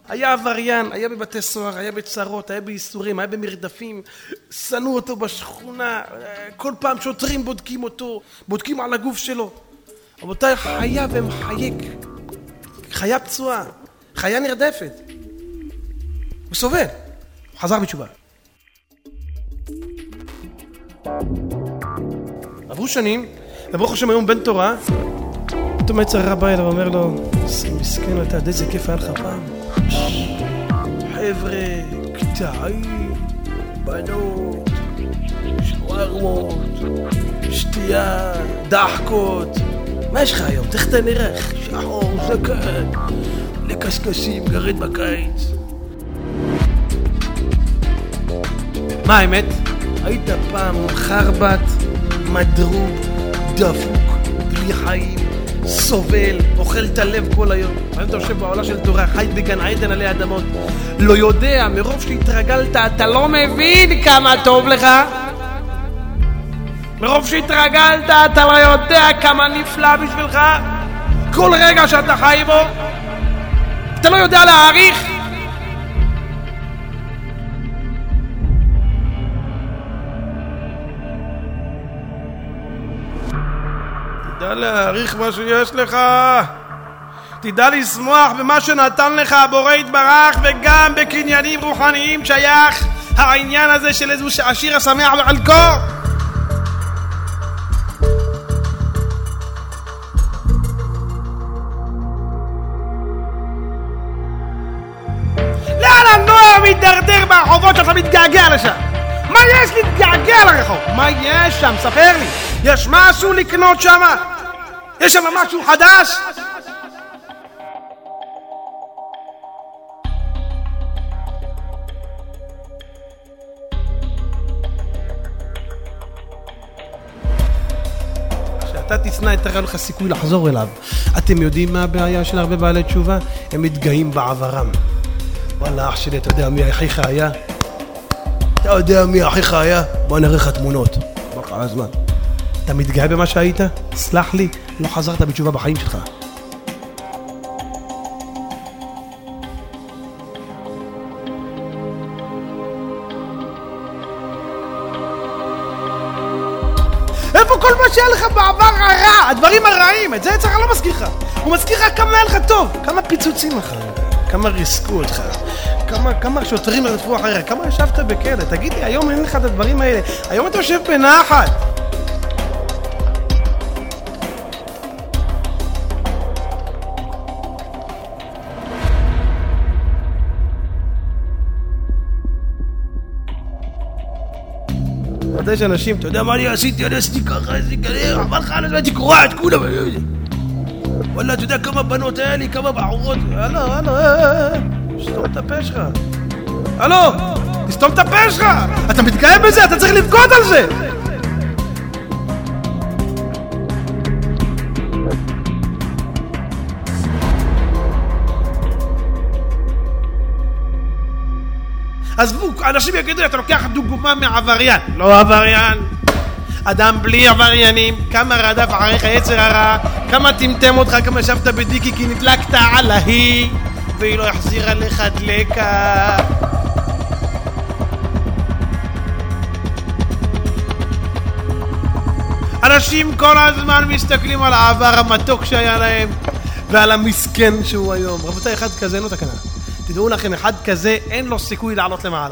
היה עבריין, היה בבתי סוהר, היה בצרות, היה בייסורים, היה במרדפים, שנאו אותו בשכונה, כל פעם שוטרים בודקים אותו, בודקים על הגוף שלו. רבותיי, חיה ומחייק, חיה פצועה, חיה נרדפת. הוא סובל, הוא חזר בתשובה. עברו שנים, וברוך השם היום בן תורה, פתאום יצא רב אליו ואומר לו, מסכן אתה, איזה כיף היה לך פעם. חבר'ה, קטעים, בנות, שווארמות, שתייה, דחקות. מה יש לך היום? איך אתה נראה? שחור, זקן, לקשקשים, גרד בקיץ. מה האמת? היית פעם חרבת, מדרוג, דפוק, בלי חיים, סובל, אוכל את הלב כל היום. היום אתה יושב בעולה של תורה, חי בגן עדן עלי אדמות. לא יודע, מרוב שהתרגלת, אתה לא מבין כמה טוב לך. מרוב שהתרגלת, אתה לא יודע כמה נפלא בשבילך. כל רגע שאתה חי בו, אתה לא יודע להעריך. תדע להעריך מה שיש לך, תדע לשמוח במה שנתן לך הבורא יתברך, וגם בקניינים רוחניים שייך העניין הזה של איזו שעשיר השמח בחלקו. לאן הנוער מתדרדר ברחובות שאתה מתגעגע לשם? מה יש להתגעגע לרחוב? מה יש שם? ספר לי. יש משהו לקנות שם? יש שם משהו חדש? כשאתה תצנע את הרע לך סיכוי לחזור אליו. אתם יודעים מה הבעיה של הרבה בעלי תשובה? הם מתגאים בעברם. וואלה אח שלי, אתה יודע מי אחיך היה? אתה יודע מי אחיך היה? בוא נראה לך תמונות. בוא לך על הזמן. אתה מתגאה במה שהיית? סלח לי, לא חזרת בתשובה בחיים שלך. איפה כל מה שהיה לך בעבר הרע, הדברים הרעים, את זה יצרך לא מזכיר לך. הוא מזכיר לך כמה היה לך טוב, כמה פיצוצים לך, כמה ריסקו אותך, כמה שוטרים רדפו אחריך, כמה ישבת בכלא. תגיד לי, היום אין לך את הדברים האלה, היום אתה יושב בנחת. יש אנשים, אתה יודע מה אני עשיתי? אני עשיתי ככה, עשיתי ככה, אבל לך אני הייתי קורע את כולם. וואלה, אתה יודע כמה בנות היה לי, כמה בחורות. הלו, תסתום את הפה שלך. הלו, תסתום את הפה שלך. אתה מתגאה בזה, אתה צריך לבכות על זה. עזבו, אנשים יגידו, אתה לוקח דוגמה מעבריין. לא עבריין. אדם בלי עבריינים. כמה רדף אחריך יצר הרע, כמה טמטם אותך, כמה ישבת בדיקי כי נדלקת על ההיא והיא לא החזירה לך דלקה. אנשים כל הזמן מסתכלים על העבר המתוק שהיה להם ועל המסכן שהוא היום. רבותיי, אחד כזה אין לו תקנה. תדעו לכם, אחד כזה אין לו סיכוי לעלות למעלה.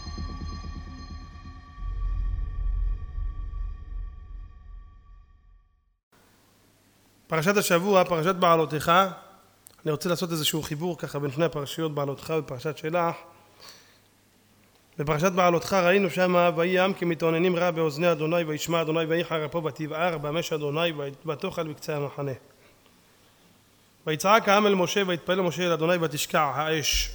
פרשת השבוע, פרשת בעלותיך. אני רוצה לעשות איזשהו חיבור ככה בין שני הפרשיות בעלותך ופרשת שלח. בפרשת בעלותך ראינו שמה, ויהי העם כמתאוננים רע באוזני אדוני, וישמע אדוני ויחר אפו ותבער במש אדוני ותאכל בקצה המחנה. ויצעק העם אל משה ויתפלל משה אל אדוני ותשקע האש.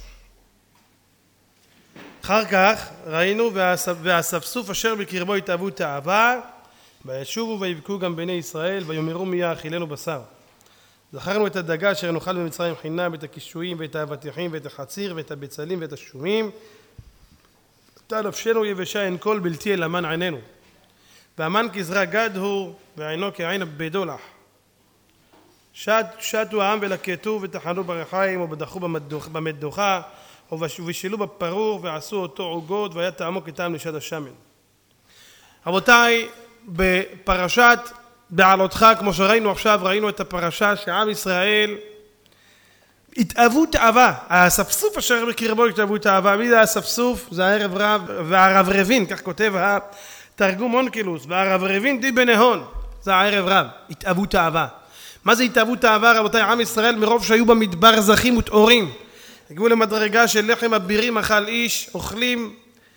אחר כך ראינו והאספסוף אשר בקרבו התאהבו תאווה, וישובו ויבכו גם בני ישראל ויאמרו מי יאכילנו בשר. זכרנו את הדגה אשר נאכל במצרים חינם, את הקישואים ואת האבטיחים ואת החציר ואת הבצלים ואת השומים. עתה נפשנו יבשה אין כל בלתי אל המן עינינו. והמן כזרע גד הוא ועינו כעין בדולח. שטו העם ולקטו וטחנו ברחיים ובדחו במדוחה ובשילו בפרור ועשו אותו עוגות והיה טעמו כטעם לשד השמן. רבותיי, בפרשת בעלותך, כמו שראינו עכשיו, ראינו את הפרשה שעם ישראל התאהבו תאווה. האספסוף אשר בקרבו התאהבו תאווה. מי זה האספסוף? זה הערב רב והרברבין, כך כותב התרגום אונקלוס, והרברבין די בנהון, זה הערב רב, התאהבו תאווה. מה זה התאהבו תאווה? רבותיי, עם ישראל מרוב שהיו במדבר זכים וטהורים, הגיעו למדרגה של לחם אבירים אכל איש, אוכלים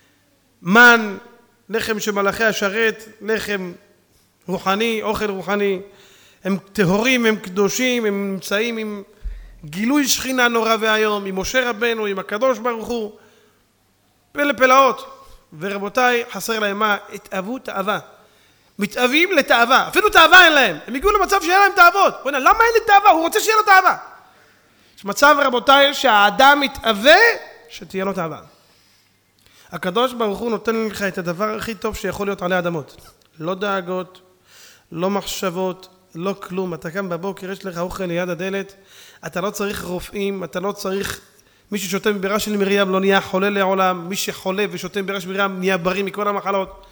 מן, לחם שמלאכי השרת, לחם רוחני, אוכל רוחני, הם טהורים, הם קדושים, הם נמצאים עם גילוי שכינה נורא והיום, עם משה רבנו, עם הקדוש ברוך הוא, פלא פלאות. ורבותיי, חסר להם מה? התאהבו תאווה. מתאהבים לתאווה, אפילו תאווה אין להם, הם הגיעו למצב שיהיה להם תאוות. למה אין לי תאווה? הוא רוצה שיהיה לו תאווה. יש מצב, רבותיי, שהאדם מתאווה שתהיה לו תאווה. הקדוש ברוך הוא נותן לך את הדבר הכי טוב שיכול להיות עלי אדמות. לא דאגות, לא מחשבות, לא כלום. אתה קם בבוקר, יש לך אוכל ליד הדלת, אתה לא צריך רופאים, אתה לא צריך מי ששותה מבירה של מרים לא נהיה חולה לעולם, מי שחולה ושותה מבירה של מרים נהיה בריא מכל המחלות.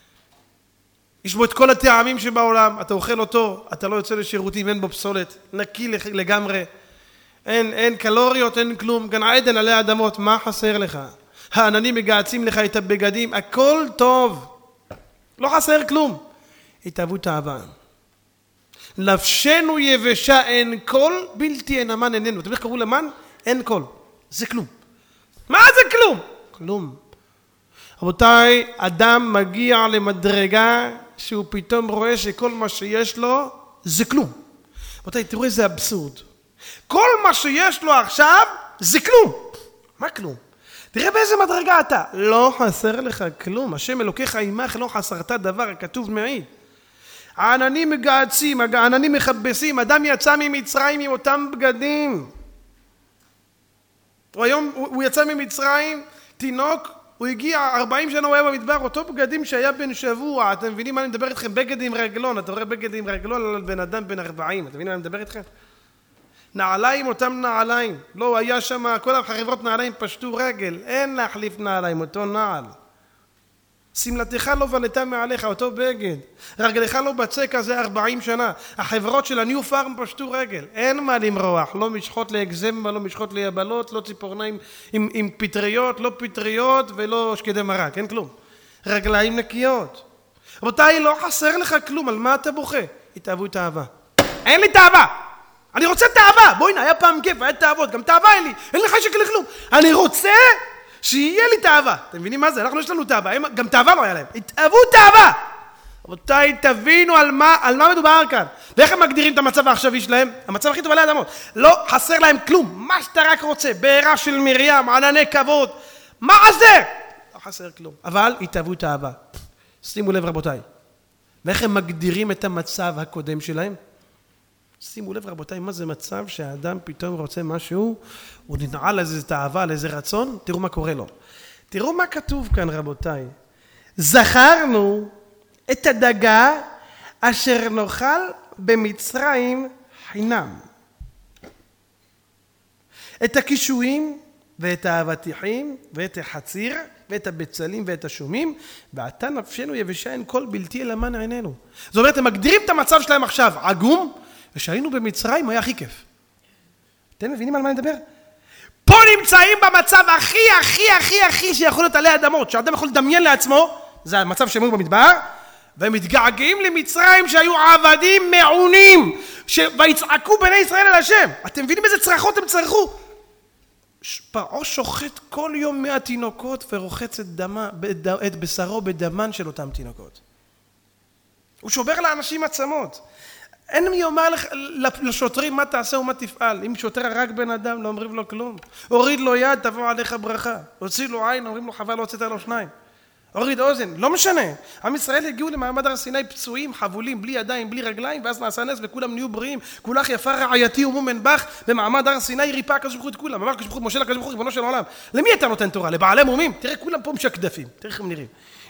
יש בו את כל הטעמים שבעולם, אתה אוכל אותו, אתה לא יוצא לשירותים, אין בו פסולת, נקי לגמרי, אין קלוריות, אין כלום, גן עדן עלי אדמות, מה חסר לך? העננים מגעצים לך את הבגדים, הכל טוב, לא חסר כלום. התאהבו תאווה. נפשנו יבשה, אין כל בלתי אין המן איננו. אתם איך קראו למן? אין כל. זה כלום. מה זה כלום? כלום. רבותיי, אדם מגיע למדרגה שהוא פתאום רואה שכל מה שיש לו זה כלום. רבותיי, תראו איזה אבסורד. כל מה שיש לו עכשיו זה כלום. מה כלום? תראה באיזה מדרגה אתה. לא חסר לך כלום. השם אלוקיך עמך לא חסרת דבר, הכתוב מעיד. העננים מגעצים, העננים מכבסים, אדם יצא ממצרים עם אותם בגדים. היום הוא יצא ממצרים, תינוק, הוא הגיע 40 שנה, הוא היה במדבר, אותו בגדים שהיה בן שבוע. אתם מבינים מה אני מדבר איתכם? בגד עם רגלון, אתה רואה בגד עם רגלון על בן אדם בן 40, אתם מבינים מה אני מדבר איתכם? נעליים, אותם נעליים, לא היה שם, כל החריבות נעליים פשטו רגל, אין להחליף נעליים, אותו נעל. סמלתך לא בנתה מעליך, אותו בגד. רגלך לא בצקה, זה 40 שנה. החברות של הניו פארם פשטו רגל. אין מה למרוח, לא משחות לאקזמה, לא משחות ליבלות, לא ציפורניים עם פטריות, לא פטריות ולא שקדי מרק, אין כלום. רגליים נקיות. רבותיי, לא חסר לך כלום, על מה אתה בוכה? התאהבו תאווה. אין לי תאווה! אני רוצה תאווה! בואי נה, היה פעם כיף, היה תאוות, גם תאווה אין לי. אין לך שקל לכלום. אני רוצה שיהיה לי תאווה. אתם מבינים מה זה? אנחנו יש לנו תאווה, גם תאווה לא היה להם. התאהבו תאווה! רבותיי, תבינו על מה מדובר כאן. ואיך הם מגדירים את המצב העכשווי שלהם? המצב הכי טוב עלי אדמות. לא חסר להם כלום. מה שאתה רק רוצה. בעירה של מרים, ענני כבוד. מה חסר? לא חסר כלום. אבל התאהבו תאווה. שימו לב רבותיי. ואיך הם מגדירים את המצב הקודם שלהם? שימו לב רבותיי, מה זה מצב שהאדם פתאום רוצה משהו, הוא ננעל איזה תאווה, איזה רצון, תראו מה קורה לו. תראו מה כתוב כאן רבותיי. זכרנו את הדגה אשר נאכל במצרים חינם. את הקישואים ואת האבטיחים ואת החציר ואת הבצלים ואת השומים, ועתה נפשנו יבשה אין כל בלתי אלא מן עינינו. זאת אומרת, הם מגדירים את המצב שלהם עכשיו, עגום, ושהיינו במצרים היה הכי כיף. אתם מבינים על מה אני מדבר? פה נמצאים במצב הכי שיכול להיות עלי אדמות, שאדם יכול לדמיין לעצמו, זה המצב שהם היו במדבר, והם מתגעגעים למצרים שהיו עבדים מעונים, ויצעקו בני ישראל על השם. אתם מבינים איזה צרחות הם צרחו? פרעה שוחט כל יום 100 תינוקות ורוחץ את בשרו בדמן של אותם תינוקות. הוא שובר לאנשים עצמות. אין מי אומר לשוטרים מה תעשה ומה תפעל. אם שוטר הרג בן אדם לא אומרים לו כלום. הוריד לו יד תבוא עליך ברכה. הוציא לו עין אומרים לו חבל לא הוצאת לו שניים. הוריד אוזן, לא משנה. עם ישראל הגיעו למעמד הר סיני פצועים, חבולים, בלי ידיים, בלי רגליים, ואז נעשה נס וכולם נהיו בריאים. כולך יפה רעייתי ומומן בך, במעמד הר סיני ריפא הקדוש ברוך הוא את כולם. אמר הקדוש ברוך הוא, משה לקדוש ברוך הוא, ריבונו של עולם. למי אתה נותן תורה? לבעלי מומים? תראה כולם פה משקדפים. תראה איך הם נראים.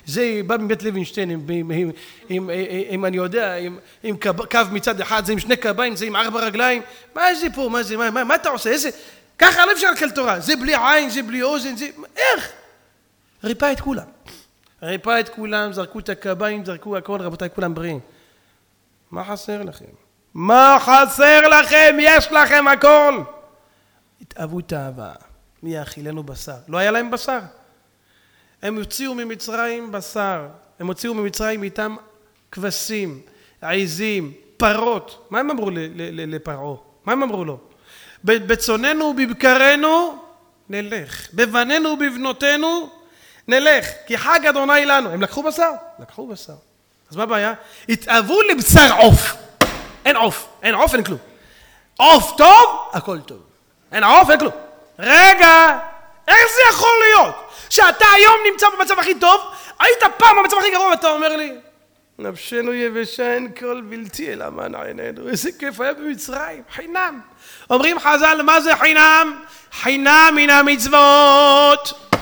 זה בא מבית לוינשטיין, עם אני יודע, עם קו מצד אחד, זה עם שני קביים, זה עם 4 רגליים. מה זה פה? מה זה? מה אתה עושה? איזה... ככה לא אפשר לקל תורה. זה בלי עין, זה בלי אוזן, זה... איך? ריפא את כולם. ריפא את כולם, זרקו את הקביים, זרקו הכל, רבותיי, כולם בריאים. מה חסר לכם? מה חסר לכם? יש לכם הכל. התאהבו תאווה. מי יאכילנו בשר? לא היה להם בשר. הם הוציאו ממצרים בשר. הם הוציאו ממצרים איתם כבשים, עיזים, פרות. מה הם אמרו לפרעה? מה הם אמרו לו? בצוננו ובבקרנו נלך. בבנינו ובבנותינו נלך. כי חג אדוני לנו. הם לקחו בשר? לקחו בשר. אז מה הבעיה? התאהבו לבשר עוף. אין עוף. אין עוף, אין כלום. עוף טוב, הכל טוב. אין עוף, אין כלום. רגע, איך זה יכול להיות? שאתה היום נמצא במצב הכי טוב, היית פעם במצב הכי גרוע, ואתה אומר לי, נפשנו יבשה אין כל בלתי אלא מנע עינינו. איזה כיף היה במצרים, חינם. אומרים חז"ל, מה זה חינם? חינם מן המצוות.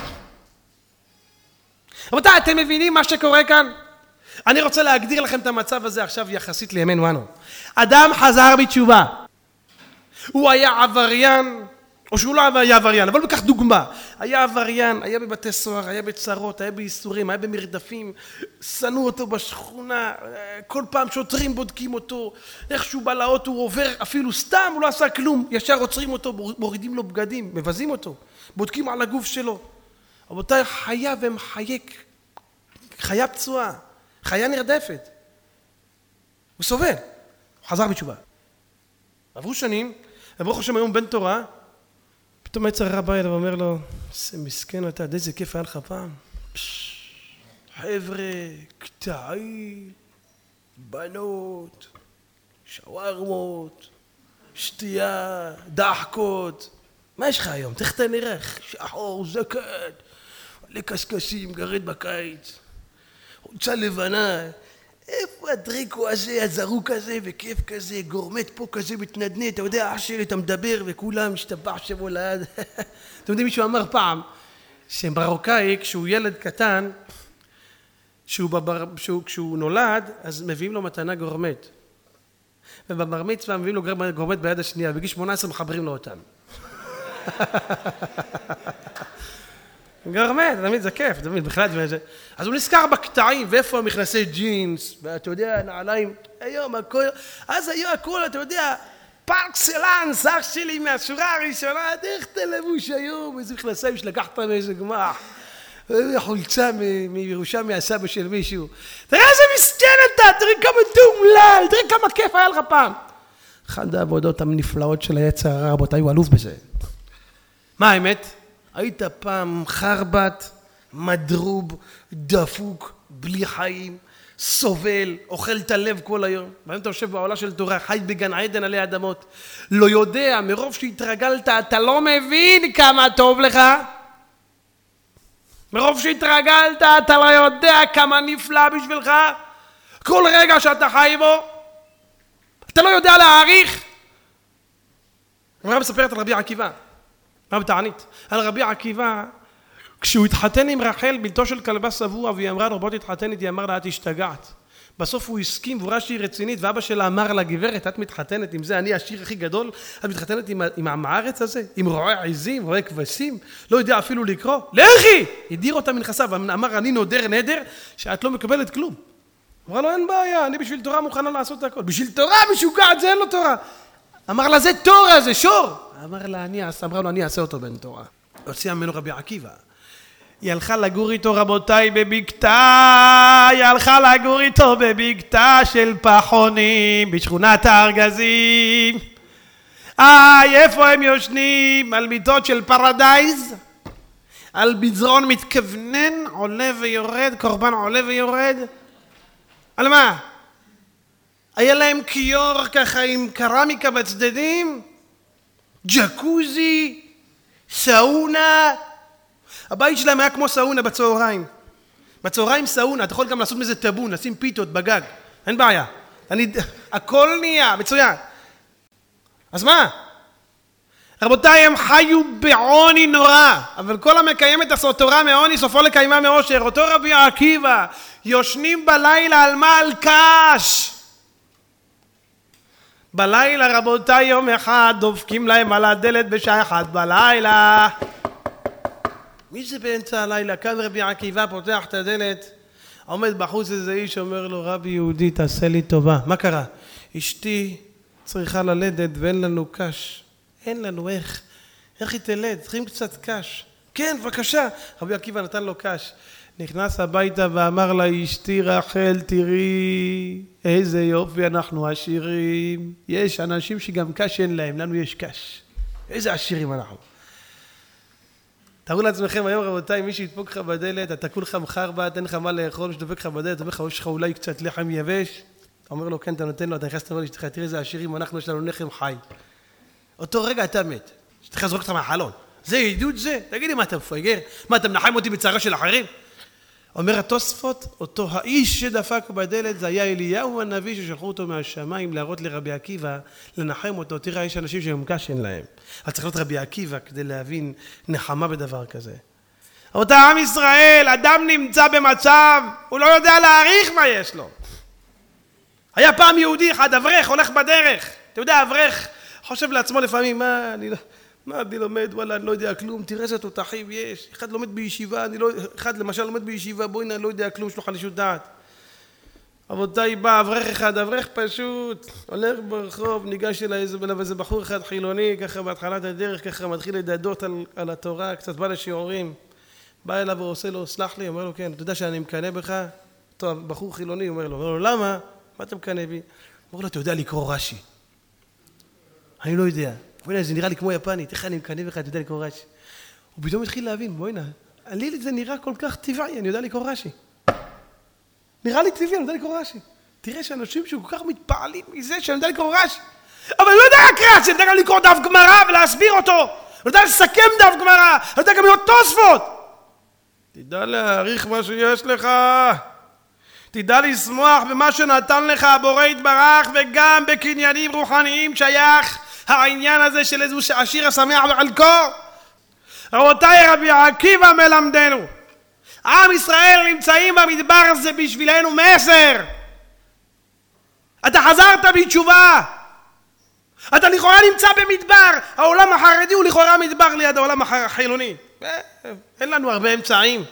רבותיי, אתם מבינים מה שקורה כאן? אני רוצה להגדיר לכם את המצב הזה עכשיו יחסית לימינו אנו. אדם חזר בתשובה. הוא היה עבריין, או שהוא לא היה עבריין, אבל ניקח דוגמה. היה עבריין, היה בבתי סוהר, היה בצרות, היה בייסורים, היה במרדפים, שנאו אותו בשכונה, כל פעם שוטרים בודקים אותו, איך שהוא בא לאוטו, הוא עובר, אפילו סתם, הוא לא עשה כלום, ישר עוצרים אותו, מורידים לו בגדים, מבזים אותו, בודקים על הגוף שלו. רבותיי, חיה ומחייק, חיה פצועה, חיה נרדפת. הוא סובל, הוא חזר בתשובה. עברו שנים, וברוך השם היום בן תורה, פתאום יצא הרב בא אליו ואומר לו, איזה מסכן אתה, איזה כיף היה לך פעם. חבר'ה, קטעים, בנות, שווארמות, שתייה, דחקות. מה יש לך היום? תכף אתה נרח, שחור, זקן, מלא קשקשים, גרד בקיץ, חולצה לבנה. איפה הדריקו הזה, הזרוק הזה, וכיף כזה, גורמט פה כזה, מתנדנד, אתה יודע, אח שלי, אתה מדבר, וכולם משתבח שבו ליד. אתם יודעים, מישהו אמר פעם, שמרוקאי, כשהוא ילד קטן, כשהוא נולד, אז מביאים לו מתנה גורמט. ובבר מצווה מביאים לו גורמט ביד השנייה, בגיל 18 מחברים לו אותם. גרמט, תמיד זה כיף, תמיד בכלל זה. אז הוא נזכר בקטעים, ואיפה המכנסי ג'ינס, ואתה יודע, נעליים, היום הכל, אז היום הכל, אתה יודע, פרקסלנס, אח שלי מהשורה הראשונה, איך אתה לבוש היום, איזה מכנסיים שלקחת מאיזה גמח, חולצה מירושה מהסבא של מישהו. תראה איזה מסכן אתה, תראה כמה תומלל, תראה כמה כיף היה לך פעם. אחד העבודות הנפלאות של היצר הרע, רבותיי, הוא אלוף בזה. מה האמת? היית פעם חרבת, מדרוב, דפוק, בלי חיים, סובל, אוכל את הלב כל היום. ואתה יושב בעולה של תורה, חי בגן עדן עלי אדמות. לא יודע, מרוב שהתרגלת, אתה לא מבין כמה טוב לך. מרוב שהתרגלת, אתה לא יודע כמה נפלא בשבילך. כל רגע שאתה חי בו, אתה לא יודע להעריך. הגמרא מספרת על רבי עקיבא. רב תענית, על רבי עקיבא, כשהוא התחתן עם רחל, בלתו של כלבה שבוע, והיא אמרה לו, בוא תתחתן איתי, אמר לה, את השתגעת. בסוף הוא הסכים, והוא ראה שהיא רצינית, ואבא שלה אמר לה, גברת, את מתחתנת עם זה, אני השיר הכי גדול, את מתחתנת עם המארץ הזה, עם רועה עזים, רועה כבשים, לא יודע אפילו לקרוא, לכי! הדיר אותה מנכסיו, ואמר, אני נודר נדר, שאת לא מקבלת כלום. אמרה לו, אין בעיה, אני בשביל תורה מוכנה לעשות הכל. בשביל תורה משוגעת, זה אין לו תורה. אמר לה, זה תורה, זה שור. אמרה לו, אני אעשה אותו בן תורה. הוציאה ממנו רבי עקיבא. היא הלכה לגור איתו, רבותיי, בבקתה, היא הלכה לגור איתו בבקתה של פחונים, בשכונת הארגזים. איפה הם יושנים? על מיטות של פרדייז? על בזרון מתכוונן, עולה ויורד, קורבן עולה ויורד? על מה? היה להם כיור ככה עם קרמיקה בצדדים? ג'קוזי? סאונה? הבית שלהם היה כמו סאונה בצהריים. בצהריים סאונה, אתה יכול גם לעשות מזה טבון, לשים פיתות בגג. אין בעיה. הכל נהיה, מצוין. אז מה? רבותיי, הם חיו בעוני נורא, אבל כל המקיים את התורה מעוני סופו לקיימה מאושר. אותו רבי עקיבא, יושנים בלילה על מה? על קש. בלילה רבותיי, יום אחד דופקים להם על הדלת בשעה 1 בלילה. מי זה באמצע הלילה? כאן רבי עקיבא פותח את הדלת, עומד בחוץ איזה איש, אומר לו, רבי יהודי, תעשה לי טובה. מה קרה? אשתי צריכה ללדת ואין לנו קש. אין לנו איך היא תלד? צריכים קצת קש. כן, בבקשה. רבי עקיבא נתן לו קש. נכנס הביתה ואמר לה, אשתי רחל, תראי איזה יופי אנחנו עשירים. יש אנשים שגם קש אין להם, לנו יש קש. איזה עשירים אנחנו. תראו לעצמכם היום רבותיי, מי שידפוק לך בדלת, אתה כולך מחרבה, תן לך מה לאכול, שדופק לך בדלת, אתה אומר לך, יש לך אולי קצת לחם יבש. אתה אומר לו, כן, אתה נותן לו, אתה נכנס, אתה אומר לי, תראה איזה עשירים, אנחנו יש לנו לחם חי. אותו רגע אתה מת, שתלך לזרוק אותך מהחלון. זה עידוד זה? תגידי, מה אתה מפגר? מה, אתה מנחם אותי בצערה של אחרים? אומר התוספות, אותו האיש שדפק בדלת, זה היה אליהו הנביא ששלחו אותו מהשמיים להראות לרבי עקיבא, לנחם אותו. תראה, יש אנשים שהם קש אין להם. אז צריך להיות רבי עקיבא כדי להבין נחמה בדבר כזה. אותה עם ישראל, אדם נמצא במצב, הוא לא יודע להעריך מה יש לו. היה פעם יהודי אחד, אברך, הולך בדרך. אתה יודע, אברך חושב לעצמו לפעמים, מה אני לומד, וואלה, אני לא יודע כלום, תראה איזה תותחים יש. אחד לומד בישיבה, אחד למשל לומד בישיבה, בואי אני לא יודע כלום, יש לו חלישות דעת. רבותיי, בא אברך אחד, אברך פשוט, הולך ברחוב, ניגש אליו איזה בחור אחד חילוני, ככה בהתחלת הדרך, ככה מתחיל לדדות על התורה, קצת בא לשיעורים. בא אליו ועושה לו, סלח לי, אומר לו, כן, אתה יודע שאני מקנא בך? טוב, בחור חילוני, אומר לו, למה? מה אתה מקנא בי? אומר לו, אתה יודע לקרוא רש"י. אני לא יודע. בוא'נה, זה נראה לי כמו יפני, איך אני מקנא בך, אתה יודע לקרוא רש"י. הוא פתאום התחיל להבין, בוא'נה, לי זה נראה כל כך טבעי, אני יודע לקרוא רש"י. נראה לי טבעי, אני יודע לקרוא רש"י. תראה שאנשים שכל כך מתפעלים מזה שאני יודע לקרוא רש"י. אבל אני לא יודע רק רש"י, אני יודע גם לקרוא דף גמרא ולהסביר אותו. אני יודע לסכם דף גמרא, אני יודע גם להיות תוספות. תדע להעריך מה שיש לך. תדע לשמוח במה שנתן לך הבורא יתברך, וגם בקניינים רוחניים שייך העניין הזה של איזו שעשיר השמח בחלקו. רבותיי, רבי עקיבא מלמדנו, עם ישראל נמצאים במדבר הזה בשבילנו מסר. אתה חזרת בתשובה, אתה לכאורה נמצא במדבר. העולם החרדי הוא לכאורה מדבר ליד העולם החילוני. אין לנו הרבה אמצעים.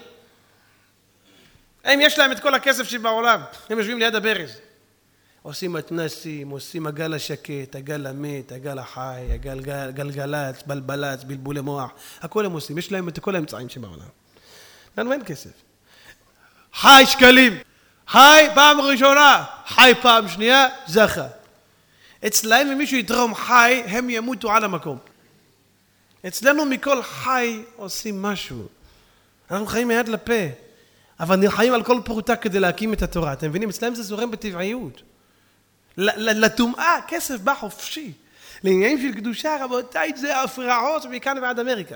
יש להם את כל הכסף שבעולם, הם יושבים ליד הברז. עושים מתנסים, עושים הגל השקט, הגל המת, הגל החי, הגל גלגלץ, בלבלץ, בלבולי מוח. הכל הם עושים, יש להם את כל האמצעים שבעולם. לנו אין כסף. חי שקלים, חי פעם ראשונה, חי פעם שנייה, זכה. אצלהם אם מישהו יתרום חי, הם ימותו על המקום. אצלנו מכל חי עושים משהו. אנחנו חיים מיד לפה. אבל נלחמים על כל פרוטה כדי להקים את התורה. אתם מבינים? אצלם זה זורם בטבעיות. לטומאה, כסף בא חופשי. לעניינים של קדושה, רבותיי, זה הפרעות מכאן ועד אמריקה.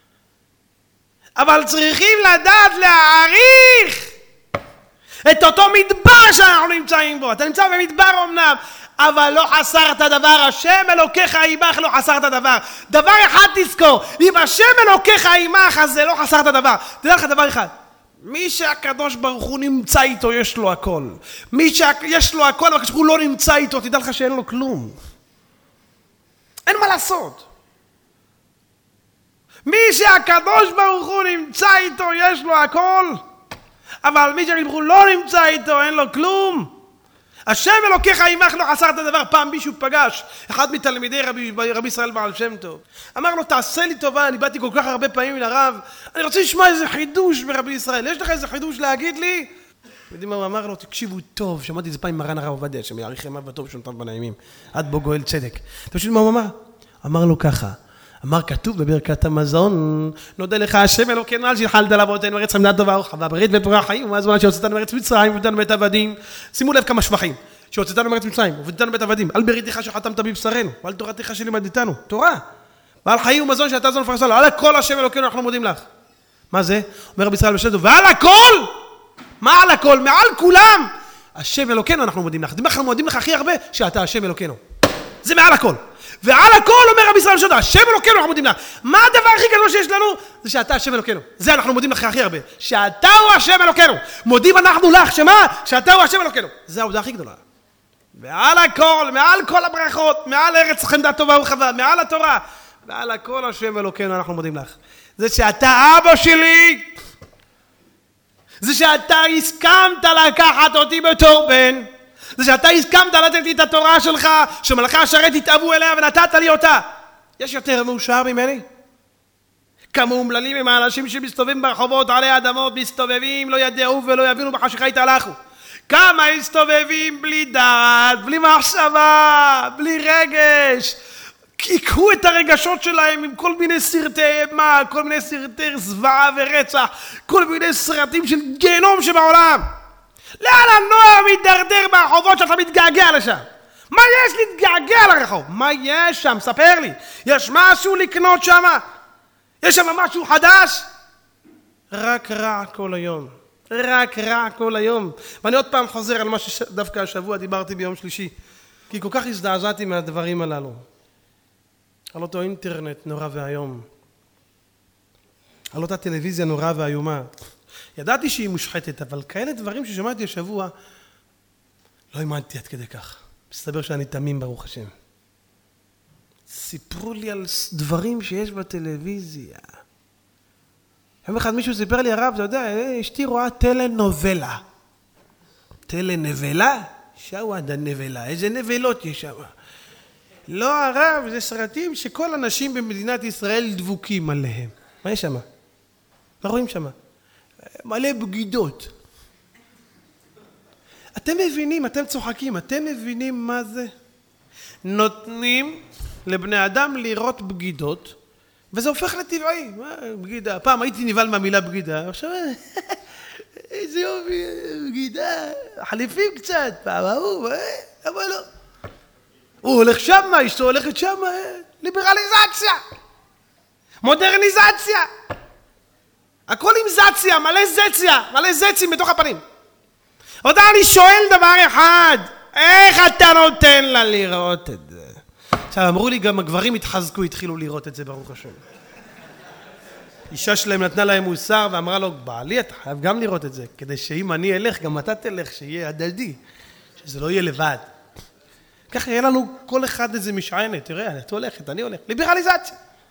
אבל צריכים לדעת להעריך את אותו מדבר שאנחנו נמצאים בו. אתה נמצא במדבר אמנם, אבל לא חסרת דבר. השם אלוקיך עמך, לא חסרת דבר. דבר אחד תזכור, אם השם אלוקיך עמך, אז זה לא חסרת דבר. תדע לך דבר אחד. מי שהקדוש ברוך הוא נמצא איתו, יש לו הכל. מי שיש לו הכל, אבל כשהוא לא נמצא איתו, תדע לך שאין לו כלום. אין מה לעשות. מי שהקדוש ברוך הוא נמצא איתו, יש לו הכל. אבל מי שהקדוש ברוך הוא לא נמצא איתו, אין לו כלום. השם אלוקיך עמך, לא חסרת דבר. פעם מישהו פגש, אחד מתלמידי רבי ישראל בעל שם טוב, אמר לו, תעשה לי טובה, אני באתי כל כך הרבה פעמים לרב, אני רוצה לשמוע איזה חידוש ברבי ישראל, יש לך איזה חידוש להגיד לי? יודעים מה הוא אמר לו? תקשיבו טוב, שמעתי את זה פעם עם מרן הרב עובדיה, שיאריך ימיו בטוב ושנותיו בנעימים, עד בו גואל צדק. אתה חושב מה הוא אמר? אמר לו ככה, אמר כתוב בברכת המזון, נודה לך השם אלוקינו על שהנחלת לאבותינו ארץ חמדה טובה ורחבה ברית ופורה חיים, ומהזמן שהוצאתנו מארץ מצרים ובאתנו בית עבדים. שימו לב כמה שבחים, שהוצאתנו מארץ מצרים ובאתנו בית עבדים, על בריתך שחתמת בבשרנו ועל תורתך שלימדתנו, תורה, ועל חיים ומזון שאתה זון ופרסה לו, על הכל השם אלוקינו אנחנו מודים לך. מה זה? אומר רבי ישראל בשלטו, ועל הכל, מה על הכל? מעל כולם, השם אלוקינו אנחנו מודים לך. אנחנו מודים לך הכי הרבה שאתה השם אלוקינו. זה מעל הכל. ועל הכל אומר רבי ישראל שודה, השם אלוקינו אנחנו מודים לך. מה הדבר הכי גדול שיש לנו? זה שאתה השם אלוקינו. זה אנחנו מודים לך הכי הרבה. שאתה הוא השם אלוקינו. מודים אנחנו לך, שמה? שאתה הוא השם אלוקינו. זה העובדה הכי גדולה. ועל הכל, מעל כל הברכות, מעל ארץ חמדה טובה ורחבה, מעל התורה, ועל הכל השם אלוקינו אנחנו מודים לך. זה שאתה אבא שלי, זה שאתה הסכמת לקחת אותי בתור בן, זה שאתה הסכמת לתת לי את התורה שלך, שמלאכי השרת התאבו אליה ונתת לי אותה. יש יותר מאושר ממני? כמה אומללים הם האנשים שמסתובבים ברחובות עלי אדמות, מסתובבים, לא ידעו ולא יבינו בחשיכה התהלכו. כמה הסתובבים בלי דעת, בלי מחשבה, בלי רגש, קיקו את הרגשות שלהם עם כל מיני סרטי אימה, כל מיני סרטי זוועה ורצח, כל מיני סרטים של גיהנום שבעולם. לאן הנוער מתדרדר ברחובות שאתה מתגעגע לשם? מה יש להתגעגע לרחוב? מה יש שם? ספר לי. יש משהו לקנות שם? יש שם משהו חדש? רק רע כל היום. רק רע כל היום. ואני עוד פעם חוזר על מה שדווקא השבוע דיברתי ביום שלישי, כי כל כך הזדעזעתי מהדברים הללו. על אותו אינטרנט נורא והיום. על אותה טלוויזיה נורא והיומה. ידעתי שהיא מושחתת, אבל כאלה דברים ששמעתי השבוע, לא האמנתי עד כדי כך. מסתבר שאני תמים ברוך השם. סיפרו לי על דברים שיש בטלוויזיה. יום אחד מישהו סיפר לי, הרב, אתה יודע, אשתי רואה טלנובלה. טלנבלה? שעווד הנבלה. איזה נבלות יש שם? לא, הרב, זה סרטים שכל אנשים במדינת ישראל דבוקים עליהם. מה יש שם? מה רואים שם? מלא בגידות. אתם מבינים, אתם צוחקים, אתם מבינים מה זה? נותנים לבני אדם לראות בגידות, וזה הופך לטבעי. בגידה. פעם הייתי נבהל מהמילה בגידה, עכשיו, איזה יופי, בגידה. חליפים קצת, פעם ההוא, למה לא? הוא הולך שם, אשתו הולכת שם, ליברליזציה, מודרניזציה. הכל עם זציה, מלא זציה, מלא זצים בתוך הפנים. עוד אני שואל דבר אחד, איך אתה נותן לה לראות את זה? עכשיו, אמרו לי גם הגברים התחזקו, התחילו לראות את זה, ברוך השם. אישה שלהם נתנה להם מוסר ואמרה לו, בעלי, אתה חייב גם לראות את זה, כדי שאם אני אלך, גם אתה תלך, שיהיה הדדי, שזה לא יהיה לבד. ככה יהיה לנו כל אחד איזה משענת, תראה, את הולכת, אני הולך. ליברליזציה.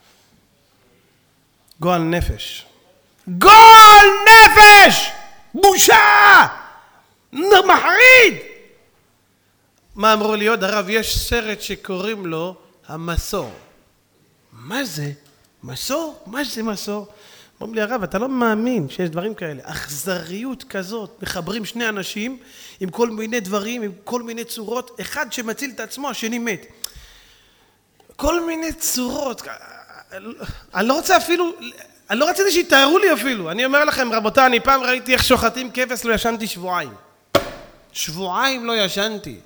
גועל נפש. גועל נפש! בושה! מחריד! מה אמרו לי עוד? הרב, יש סרט שקוראים לו המסור. מה זה? מסור? מה זה מסור? אומרים לי, הרב, אתה לא מאמין שיש דברים כאלה. אכזריות כזאת, מחברים שני אנשים עם כל מיני דברים, עם כל מיני צורות, אחד שמציל את עצמו, השני מת. כל מיני צורות. אני לא רוצה אפילו, אני לא רציתי שיתארו לי אפילו. אני אומר לכם, רבותיי, אני פעם ראיתי איך שוחטים כבש, לא ישנתי שבועיים. שבועיים לא ישנתי.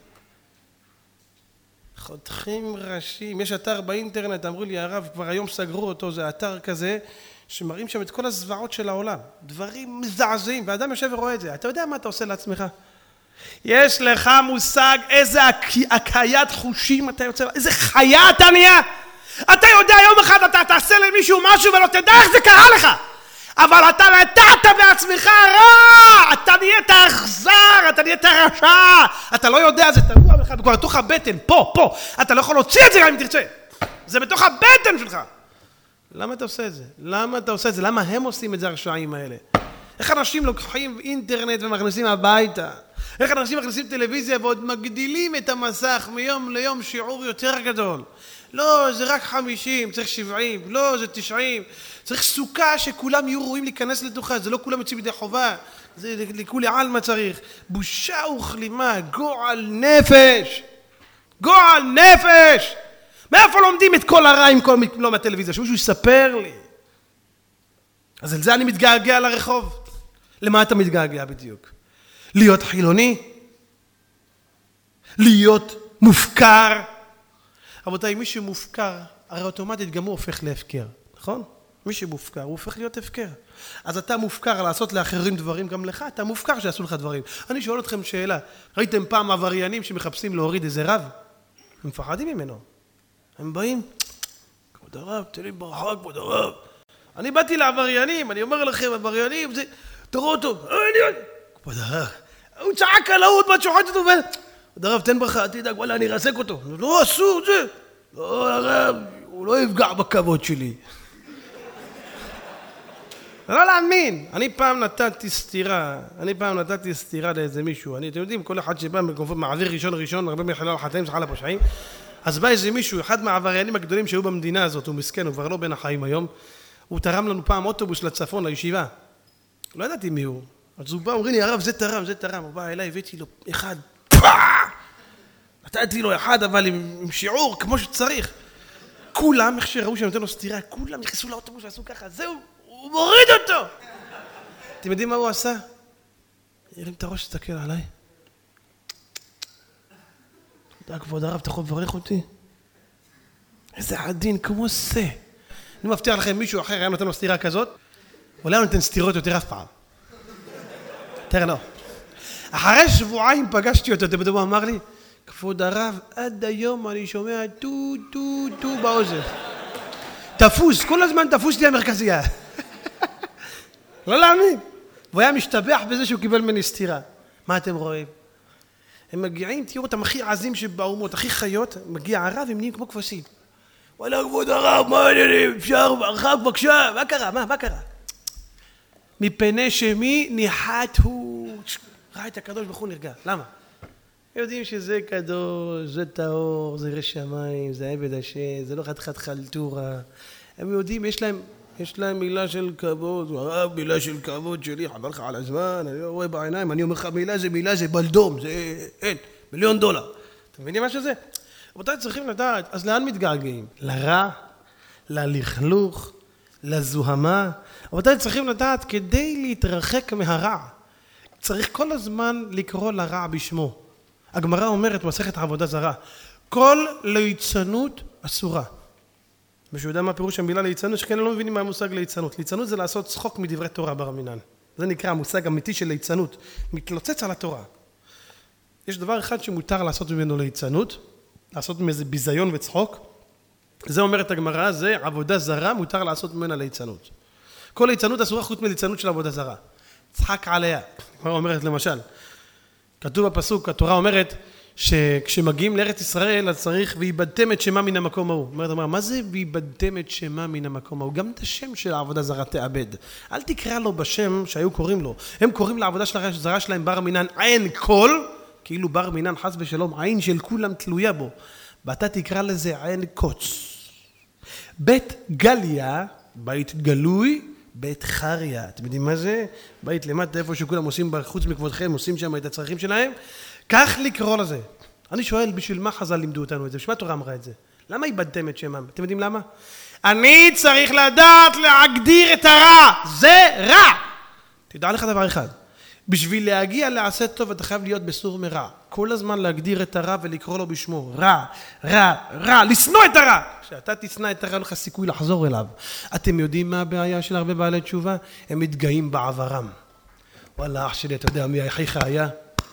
חותכים ראשים. יש אתר באינטרנט, אמרו לי, הרב, כבר היום סגרו אותו, זה אתר כזה, שמראים שם את כל הזוועות של העולם. דברים מזעזעים, ואדם יושב ורואה את זה. אתה יודע מה אתה עושה לעצמך? יש לך מושג איזה הקיית חושים אתה יוצא, איזה חיה אתה נהיה? אתה יודע יום אחד אתה תעשה למישהו משהו ולא תדע איך זה קרה לך. אבל אתה נתת בעצמך רע, אתה נהיית אכזר, אתה נהיית רשע, אתה לא יודע, זה תרוע בך, כבר בתוך הבטן, פה, אתה לא יכול להוציא את זה גם אם תרצה. זה בתוך הבטן שלך. למה אתה עושה את זה? למה אתה עושה את זה? למה הם עושים את זה הרשעים האלה? איך אנשים לוקחים אינטרנט ומכניסים הביתה? איך אנשים מכניסים טלוויזיה ועוד מגדילים את המסך מיום ליום שיעור יותר גדול? לא, זה רק 50, צריך 70, לא, זה 90. צריך סוכה שכולם יהיו ראויים להיכנס לתוכה, זה לא כולם יוצאים בידי חובה, זה לכולי עלמא צריך. בושה וכלימה, גועל נפש. גועל נפש. מאיפה לומדים את כל הרע עם כל לא מהטלוויזיה? שמישהו יספר לי. אז על זה אני מתגעגע לרחוב. למה אתה מתגעגע בדיוק? להיות חילוני? להיות מופקר? רבותיי, מי שמופקר, הרי אוטומטית גם הוא הופך להפקר, נכון? מי שמופקר, הוא הופך להיות הפקר. אז אתה מופקר לעשות לאחרים דברים, גם לך, אתה מופקר שיעשו לך דברים. אני שואל אתכם שאלה, ראיתם פעם עבריינים שמחפשים להוריד איזה רב? הם מפחדים ממנו. הם באים, כבוד הרב, תן לי ברכה, כבוד הרב. אני באתי לעבריינים, אני אומר לכם, עבריינים, זה... תראו אותו, כבוד הרב. הוא צעק על ההוא, מה שוחט אותו, כבוד הרב, תן ברכה, תדאג, וואלה, אני ארסק אותו. לא, אסור, זה. לא, הרב, הוא לא יפגע בכבוד שלי. לא להאמין. אני פעם נתתי סתירה לאיזה מישהו. אתם יודעים, כל אחד שבא מעביר ראשון, הרבה מחלל החטאים, שחל הפושעים. אז בא איזה מישהו, אחד מהעבריינים הגדולים שהיו במדינה הזאת, הוא מסכן, הוא כבר לא בין החיים היום. הוא תרם לנו פעם אוטובוס לצפון, לישיבה. לא ידעתי מי הוא. אז הוא בא, אומרים לי, הרב, זה תרם. הוא בא אליי, הבאתי לו אחד. נתתי לו אחד, אבל עם שיעור, כמו שצריך. כולם, איך שראו שאני נותן לו סתירה, כולם נכנסו לאוטובוס ועשו ככה, זהו, הוא מוריד אותו. אתם יודעים מה הוא עשה? הרים את הראש, תסתכל עליי. תודה, כבוד הרב, אתה יכול לברך אותי? איזה עדין, כמו זה. אני מבטיח לכם, מישהו אחר היה נותן לו סתירה כזאת, אולי הוא נותן סתירות יותר אף פעם. תראה, לא. אחרי שבועיים פגשתי אותו, אתם יודעים מה אמר לי? כבוד הרב, עד היום אני שומע טו באוזן. תפוס, כל הזמן תפוס לי המרכזייה. לא להאמין. והוא היה משתבח בזה שהוא קיבל ממני סתירה. מה אתם רואים? הם מגיעים, תראו אותם הכי עזים שבאומות, הכי חיות, מגיע הרב, הם נהיים כמו כבשים. וואלה, כבוד הרב, מה העניינים? אפשר, הרחב, בבקשה. מה קרה? מה קרה? מפני שמי ניחת הוא... ראה את הקדוש ברוך הוא נרגע. למה? יודעים שזה קדוש, זה טהור, זה ירא שמיים, זה עבד השם, זה לא חתיכת חלטורה. הם יודעים, יש להם מילה של כבוד, הרב, מילה של כבוד שלי, חבל לך על הזמן, אני רואה בעיניים, אני אומר לך מילה זה בלדום, זה אין, $1,000,000. אתם מבינים מה שזה? רבותיי צריכים לדעת, אז לאן מתגעגעים? לרע, ללכלוך, לזוהמה. רבותיי צריכים לדעת, כדי להתרחק מהרע, צריך כל הזמן לקרוא לרע בשמו. הגמרא אומרת, מסכת עבודה זרה, כל ליצנות אסורה. מישהו יודע מה פירוש המילה ליצנות? שכאלה לא מבינים מה המושג ליצנות. ליצנות זה לעשות צחוק מדברי תורה בר מינן. זה נקרא המושג אמיתי של ליצנות. מתלוצץ על התורה. יש דבר אחד שמותר לעשות ממנו ליצנות, לעשות מאיזה ביזיון וצחוק. זה אומרת הגמרא, זה עבודה זרה, מותר לעשות ממנה ליצנות. כל ליצנות אסורה חוץ מליצנות של עבודה זרה. צחק עליה. הגמרא אומרת למשל, כתוב בפסוק, התורה אומרת שכשמגיעים לארץ ישראל אז צריך ויבדתם את שמה מן המקום ההוא. אומרת, מה זה ויבדתם את שמה מן המקום ההוא? גם את השם של העבודה זרה תאבד. אל תקרא לו בשם שהיו קוראים לו. הם קוראים לעבודה זרה שלהם בר מינן עין כל, כאילו בר מינן חס ושלום, עין של כולם תלויה בו. ואתה תקרא לזה עין קוץ. בית גליה, בית גלוי, בית חריה. אתם יודעים מה זה? בית למטה איפה שכולם עושים חוץ מכבודכם, עושים שם את הצרכים שלהם. כך לקרוא לזה. אני שואל, בשביל מה חז"ל לימדו אותנו את זה? בשביל מה התורה אמרה את זה? למה איבדתם את שמם? אתם יודעים למה? אני צריך לדעת להגדיר את הרע. זה רע. תדע לך דבר אחד. בשביל להגיע לעשה טוב, אתה חייב להיות בסור מרע. כל הזמן להגדיר את הרע ולקרוא לו בשמו. רע, רע, רע. לשנוא את הרע. כשאתה תשנא את הרע, לך סיכוי לחזור אליו. אתם יודעים מה הבעיה של הרבה בעלי תשובה? הם מתגאים בעברם. וואלה, אח שלי, אתה יודע מי אחיך היה?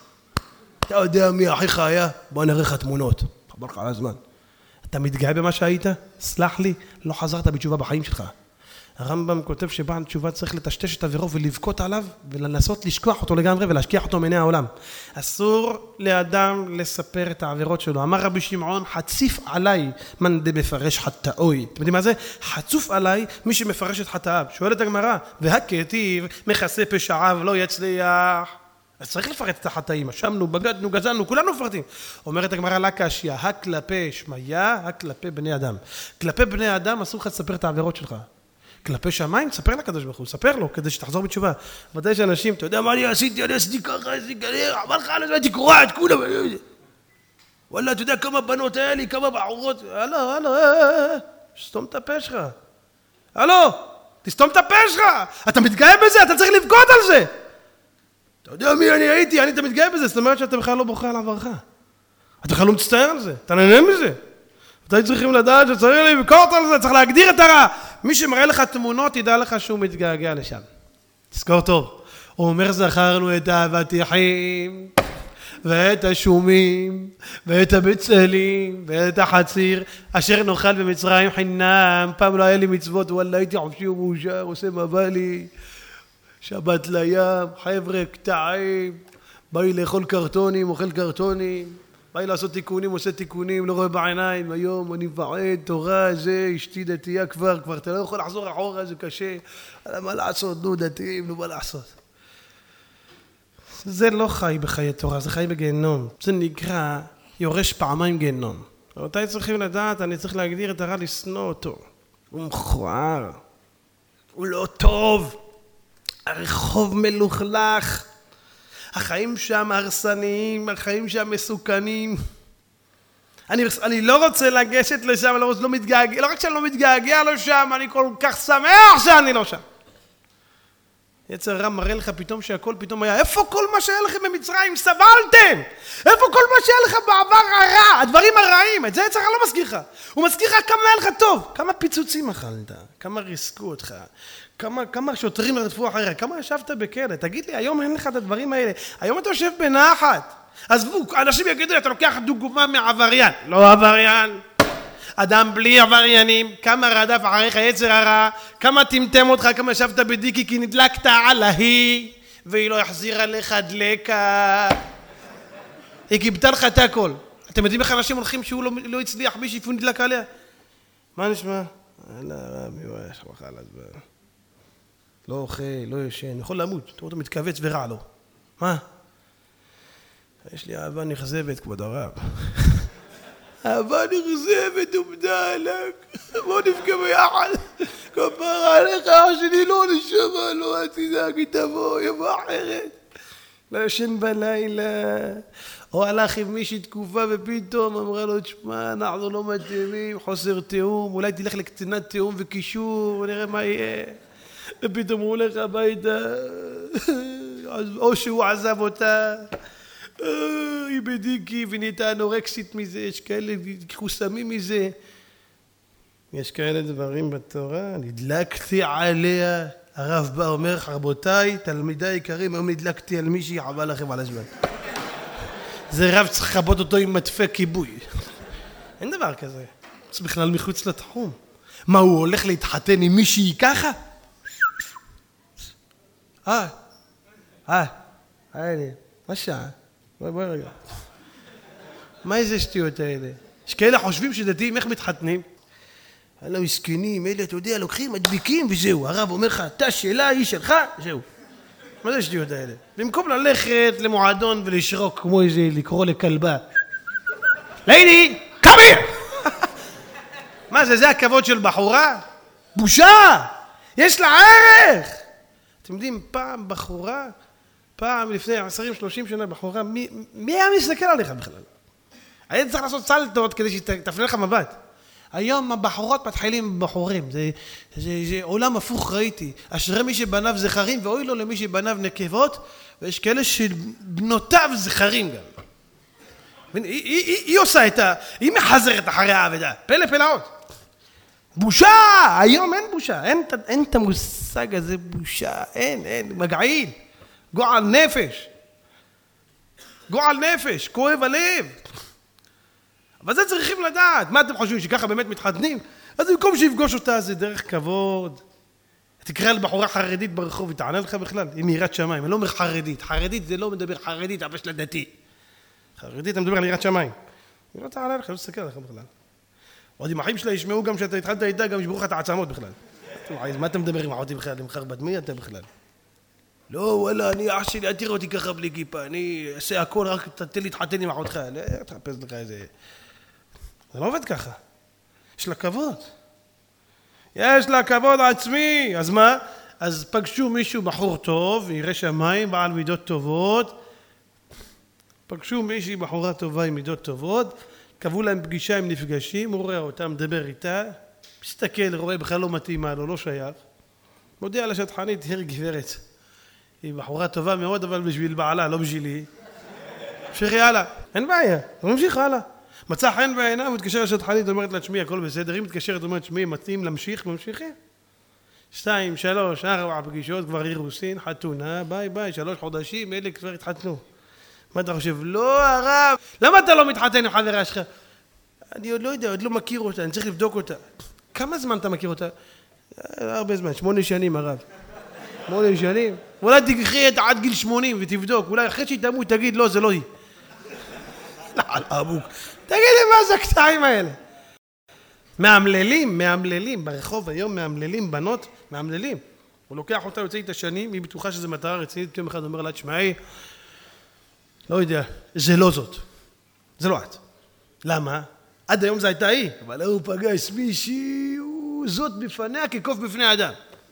אתה יודע מי אחיך היה? בוא נראה לך תמונות. חבר לך על הזמן. אתה מתגאה במה שהיית? סלח לי, לא חזרת בתשובה בחיים שלך. הרמב"ם כותב שבעל תשובה צריך לטשטש את עבירו ולבכות עליו ולנסות לשכוח אותו לגמרי ולהשכיח אותו מעיני העולם. אסור לאדם לספר את העבירות שלו. אמר רבי שמעון, חציף עליי מן דמפרש חטאוי. אתם יודעים מה זה? חצוף עליי מי שמפרש את חטאיו. שואלת הגמרא, והכתיב מכסה פשעיו לא יצליח. אז צריך לפרט את החטאים, אשמנו, בגדנו, גזלנו, כולנו מפרטים. אומרת הגמרא לה קשיא, הכלפי שמיה, הכלפי בני אדם. כלפי בני אדם אסור לך לספר את העבירות שלך. כלפי שמיים, ספר לקדוש ברוך הוא, ספר לו, כדי שתחזור בתשובה. ודאי שאנשים, אתה יודע מה אני עשיתי ככה, אמר לך על הזמן, תקרוע את כולם. וואלה, אתה יודע כמה בנות היה לי, כמה בעורות. הלו, סתום את הפה שלך. הלו, תסתום את הפה שלך. אתה מתגאה בזה, אתה צריך לבכות על זה. אתה יודע מי אני הייתי, אתה מתגאה בזה, זאת אומרת שאתה בכלל לא בוכה על עברך. אתה בכלל לא מצטער על זה, אתה נהנה מזה. אתם צריכים לדעת שצריך לבכות על זה, צריך להגדיר את הרע. מי שמראה לך תמונות, ידע לך שהוא מתגעגע לשם. תזכור טוב. הוא אומר, זכרנו את האבטיחים, ואת השומים, ואת הבצלים, ואת החציר, אשר נאכל במצרים חינם. פעם לא היה לי מצוות, וואלה הייתי חופשי ומאושר, עושה מה בא לי. שבת לים, חבר'ה, קטעים, באי לאכול קרטונים, אוכל קרטונים, באי לעשות תיקונים, עושה תיקונים, לא רואה בעיניים. היום אני מפחד, תורה, זה, אשתי דתייה כבר אתה לא יכול לחזור אחורה, זה קשה. מה לעשות, נו דתיים, נו מה לעשות. זה לא חי בחיי תורה, זה חי בגיהנום. זה נקרא יורש פעמיים גיהנום. אותי צריכים לדעת, אני צריך להגדיר את הרע, לשנוא אותו. הוא מכוער, הוא לא טוב, הרחוב מלוכלך, החיים שם הרסניים, החיים שם מסוכנים. אני לא רוצה לגשת לשם, לא מתגעגע, לא רק שאני לא מתגעגע לשם, אני כל כך שמח שאני לא שם. יצר הרע מראה לך פתאום שהכל פתאום היה, איפה כל מה שהיה לכם במצרים? סבלתם! איפה כל מה שהיה לך בעבר הרע? הדברים הרעים, את זה יצר הרע לא מזכיר לך. הוא מזכיר לך כמה היה לך טוב, כמה פיצוצים אכלת, כמה ריסקו אותך, כמה שוטרים רדפו אחריך, כמה ישבת בכלא. תגיד לי, היום אין לך את הדברים האלה, היום אתה יושב בנחת. עזבו, אנשים יגידו לי, אתה לוקח דוגמה מעבריין. לא עבריין. אדם בלי עבריינים, כמה רדף אחריך יצר הרע, כמה טמטם אותך, כמה ישבת בדיקי כי נדלקת על ההיא, והיא לא החזירה לך דלקה. היא קיבתה לך את הכל. אתם יודעים איך אנשים הולכים שהוא לא הצליח מישהי והוא נדלק עליה? מה נשמע? אללה רבי, יש לך מחל אז לא אוכל, לא ישן, יכול למות. תראו אותו מתכווץ ורע לו. מה? יש לי אהבה נכזבת, כבוד הרב. אהבה נכזבת ובדלק, בוא נפגע ביחד. כפרה עליך, שלי לא נשמה, לא תדאג, תבוא, יבוא אחרת. לא ישן בלילה. או הלך עם מישהי תקופה ופתאום אמרה לו, תשמע, אנחנו לא מתאימים, חוסר תיאום, אולי תלך לקצינת תיאום וקישור, נראה מה יהיה. ופתאום הוא הולך הביתה, או שהוא עזב אותה, היא בדיקי ונהייתה אנורקסית מזה, יש כאלה חוסמים מזה. יש כאלה דברים בתורה, נדלקתי עליה, הרב בא אומר לך, רבותיי, תלמידי יקרים, היום נדלקתי על מישהי, חבל לכם על הזמן. זה רב צריך לחבות אותו עם מדפי כיבוי. אין דבר כזה, זה בכלל מחוץ לתחום. מה, הוא הולך להתחתן עם מישהי ככה? מה שעה? בואי רגע. מה איזה שטויות האלה? יש כאלה חושבים שדתיים איך מתחתנים? הלו מסכנים, אלה אתה יודע, לוקחים, מדביקים וזהו. הרב אומר לך, אתה שלה, היא שלך, זהו. מה זה שטויות האלה? במקום ללכת למועדון ולשרוק כמו איזה, לקרוא לכלבה. ליידי, come here! מה זה, זה הכבוד של בחורה? בושה! יש לה ערך! אתם יודעים, פעם בחורה, פעם לפני 20-30 שנה בחורה, מי היה מסתכל עליך בכלל? היית צריך לעשות סלטות כדי שתפנה לך מבט. היום הבחורות מתחילים בחורים, זה עולם הפוך ראיתי. אשרי מי שבניו זכרים ואוי לו למי שבניו נקבות, ויש כאלה שבנותיו זכרים גם. היא עושה היא מחזרת אחרי העבודה, פלא פלאות. בושה! היום אין בושה, אין את המושג הזה בושה, אין, מגעיל, גועל נפש, כואב הלב. אבל זה צריכים לדעת, מה אתם חושבים, שככה באמת מתחתנים? אז במקום שיפגוש אותה זה דרך כבוד. תקרא לבחורה חרדית ברחוב, היא תענה לך בכלל, היא מיראת שמיים, אני לא אומר חרדית, חרדית זה לא מדבר חרדית, אבל של הדתי. חרדית אתה מדבר על יראת שמיים. היא לא תענה לך, לא תסתכל עליך בכלל. עוד אם החיים שלה ישמעו גם שאתה התחלת איתה, גם ישברו לך את העצמות בכלל. מה אתה מדבר עם אחותי בכלל? עם חרבת מי אתה בכלל? לא, וואלה, אני אח שלי, אל תראה אותי ככה בלי כיפה, אני אעשה הכל, רק תתן לי להתחתן עם אחותך. לא, תחפש לך איזה... זה לא עובד ככה. יש לה כבוד. יש לה כבוד עצמי. אז מה? אז פגשו מישהו בחור טוב, ירא שמיים, בעל מידות טובות. פגשו מישהי בחורה טובה עם מידות טובות. קבעו להם פגישה, הם נפגשים, הוא רואה אותה, מדבר איתה, מסתכל, רואה בכלל לא מתאימה לו, לא שייך. מודיע לה שטחנית, גברת. היא בחורה טובה מאוד, אבל בשביל בעלה, לא בשבילי. תמשיכי הלאה, אין בעיה, הוא ממשיך הלאה. מצא חן בעיניו, מתקשר לשטחנית, אומרת לה, תשמעי, הכל בסדר, היא מתקשרת, אומרת, תשמעי, מתאים להמשיך, ממשיכים. 2, 3, 4 פגישות, כבר אירוסין, חתונה, ביי, 3 חודשים, אלה כבר התחתנו. מה אתה חושב? לא, הרב, למה אתה לא מתחתן עם חברה שלך? אני עוד לא יודע, עוד לא מכיר אותה, אני צריך לבדוק אותה. כמה זמן אתה מכיר אותה? הרבה זמן, 8 שנים, הרב. 8 שנים? אולי תקחי את עד גיל 80 ותבדוק, אולי אחרי שהיא תמות תגיד, לא, זה לא היא. תגיד לי, מה זה הקטעים האלה? מאמללים, ברחוב היום מאמללים, בנות, מאמללים. הוא לוקח אותה, יוצא איתה שנים, היא בטוחה שזו מטרה רצינית, פתאום אחד אומר לה, תשמעי, לא יודע, זה לא זאת. זה לא את. למה? עד היום זה הייתה היא, אבל הוא פגש מישהי, זאת בפניה כקוף בפני אדם.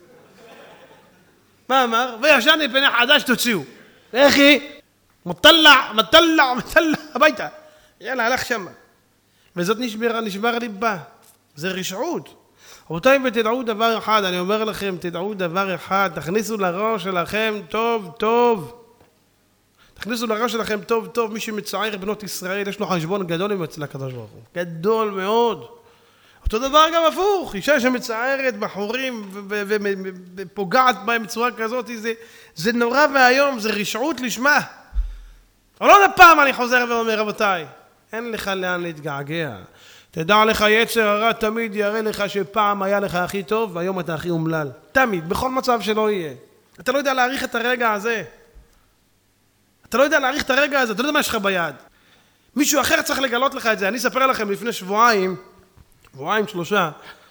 מה אמר? וישן מפני חדש תוציאו. איך היא? מטלע, הביתה. יאללה, הלך שמה. וזאת נשבר ליבה. זה רשעות. רבותיי, ותדעו דבר אחד, אני אומר לכם, תדעו דבר אחד, תכניסו לראש שלכם טוב טוב. תכניסו לראש שלכם טוב טוב, מי שמצער בנות ישראל, יש לו חשבון גדול עם אצל הקדוש ברוך הוא. גדול מאוד. אותו דבר גם הפוך, אישה שמצערת בחורים ופוגעת בהם בצורה כזאת, זה נורא והיום, זה רשעות לשמה. אבל עוד הפעם אני חוזר ואומר, רבותיי, אין לך לאן להתגעגע. תדע לך, יצר הרע תמיד יראה לך שפעם היה לך הכי טוב, והיום אתה הכי אומלל. תמיד, בכל מצב שלא יהיה. אתה לא יודע להעריך את הרגע הזה. אתה לא יודע להעריך את הרגע הזה, אתה לא יודע מה יש לך ביד. מישהו אחר צריך לגלות לך את זה. אני אספר לכם לפני שבועיים, 3, אתה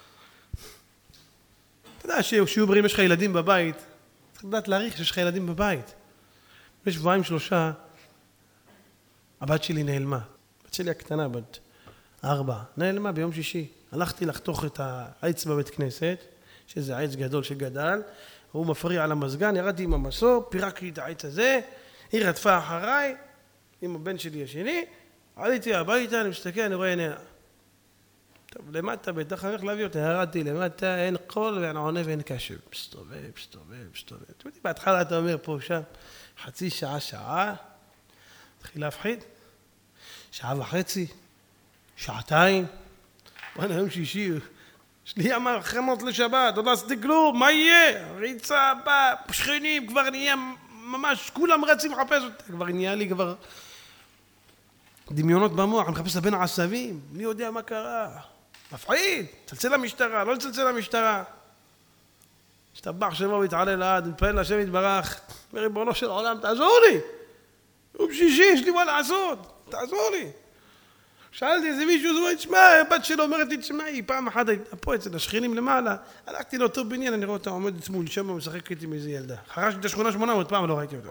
יודע שיהיו בריאים, יש לך ילדים בבית, צריך לדעת להעריך שיש לך ילדים בבית. לפני 3 הבת שלי נעלמה. הבת שלי הקטנה, בת 4, נעלמה ביום שישי. הלכתי לחתוך את העץ בבית כנסת, שזה עץ גדול שגדל, הוא מפריע על המזגן, ירדתי עם המסור, פירקתי את העץ הזה, היא רדפה אחריי, עם הבן שלי השני, עליתי הביתה, אני מסתכל, אני רואה עיניה. טוב, למטה, בטח אני הולך להביא אותה, ירדתי למטה, אין קול ואין עונה ואין קשב. מסתובב. אתם יודעים, בהתחלה אתה אומר פה, שם, חצי שעה, התחיל להפחיד, 1.5 שעות, 2 שעתיים, בוא'נה, יום שישי, יש לי אמר, חמות לשבת, עוד לא עשיתי כלום, מה יהיה? ריצה, שכנים, כבר נהיה ממש, כולם רצים לחפש אותה, כבר נהיה לי דמיונות במוח, אני מחפש לבין העשבים, מי יודע מה קרה? מפחיד, צלצל למשטרה, לא לצלצל למשטרה. השתבח שמו והתעלה לעד, מתפעל להשם יתברך, וריבונו של העולם, תעזור לי. יום שישי, יש לי מה לעשות, תעזור לי. שאלתי איזה מישהו, זה אומר, תשמע, הבת שלו אומרת לי, תשמעי, פעם אחת הייתה פה אצל השכנים למעלה, הלכתי לאותו בניין, אני רואה אותה עומדת מול שם ומשחקת עם איזה ילדה. חרשתי את השכונה 800 פעם, לא ראיתי אותה.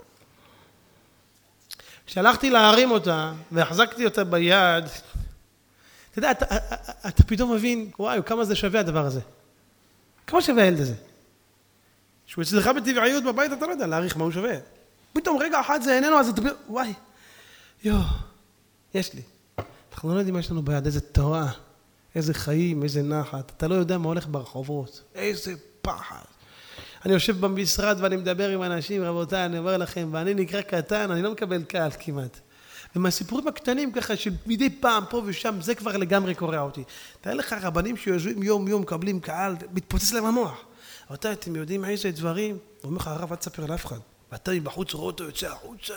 כשהלכתי להרים אותה, והחזקתי אותה ביד, אתה יודע, אתה פתאום מבין, וואי, כמה זה שווה הדבר הזה. כמה שווה הילד הזה? שהוא אצלך בטבעיות בבית, אתה לא יודע להעריך מה הוא שווה. פתאום רגע אחד זה איננו, אז אתה אומר, וואי, יש לי. אנחנו לא יודעים מה יש לנו ביד, איזה תורה, איזה חיים, איזה נחת. אתה לא יודע מה הולך ברחובות. איזה פחד. אני יושב במשרד ואני מדבר עם אנשים, רבותיי, אני אומר לכם, ואני נקרא קטן, אני לא מקבל קהל כמעט. ומהסיפורים הקטנים ככה, שמדי פעם פה ושם, זה כבר לגמרי קורע אותי. תראה לך רבנים שיושבים יום מקבלים קהל, מתפוצץ להם המוח. רבותיי, אתם יודעים איזה דברים? הוא אומר לך, הרב, אל תספר לאף אחד. ואתה בחוץ רואה אותו, יוצא החוצה,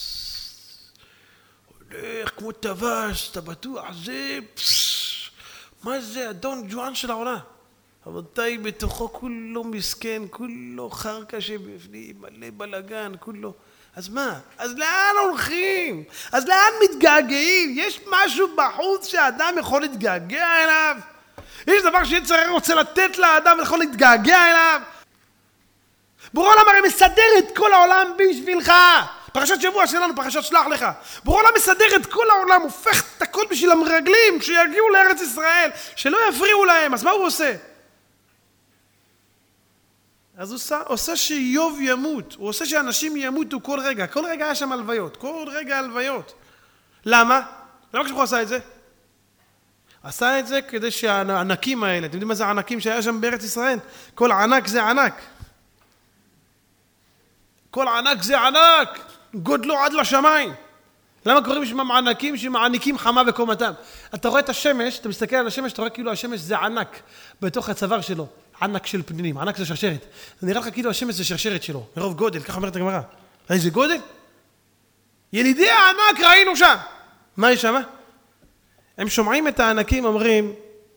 הולך כמו טווס, אתה בטוח, זה, מה זה, אדון ג'ואן של העולם. רבותיי, בתוכו כולו מסכן, כולו חרקה שבפנים, מלא בלגן, כולו. אז מה? אז לאן הולכים? אז לאן מתגעגעים? יש משהו בחוץ שהאדם יכול להתגעגע אליו? יש דבר שיצר רוצה לתת לאדם יכול להתגעגע אליו? בורא עולם הרי מסדר את כל העולם בשבילך. פרשת שבוע שלנו, פרשת שלח לך. בורא עולם מסדר את כל העולם, הופך את הכל בשביל המרגלים, שיגיעו לארץ ישראל, שלא יפריעו להם. אז מה הוא עושה? אז הוא עושה שאיוב ימות, הוא עושה שאנשים ימותו כל רגע היה שם הלוויות, כל רגע הלוויות. למה? למה כשהוא עשה את זה? עשה את זה כדי שהענקים האלה, אתם יודעים מה זה הענקים שהיה שם בארץ ישראל? כל ענק זה ענק. כל ענק זה ענק, גודלו עד לשמיים. למה קוראים שמם ענקים? שמעניקים חמה בקומתם. אתה רואה את השמש, אתה מסתכל על השמש, אתה רואה כאילו השמש זה ענק בתוך הצוואר שלו. ענק של פנינים, ענק זה שרשרת. זה נראה לך כאילו השמש זה שרשרת שלו, מרוב גודל, ככה אומרת הגמרא. איזה גודל? ילידי הענק ראינו שם. מה יש שם? הם שומעים את הענקים אומרים,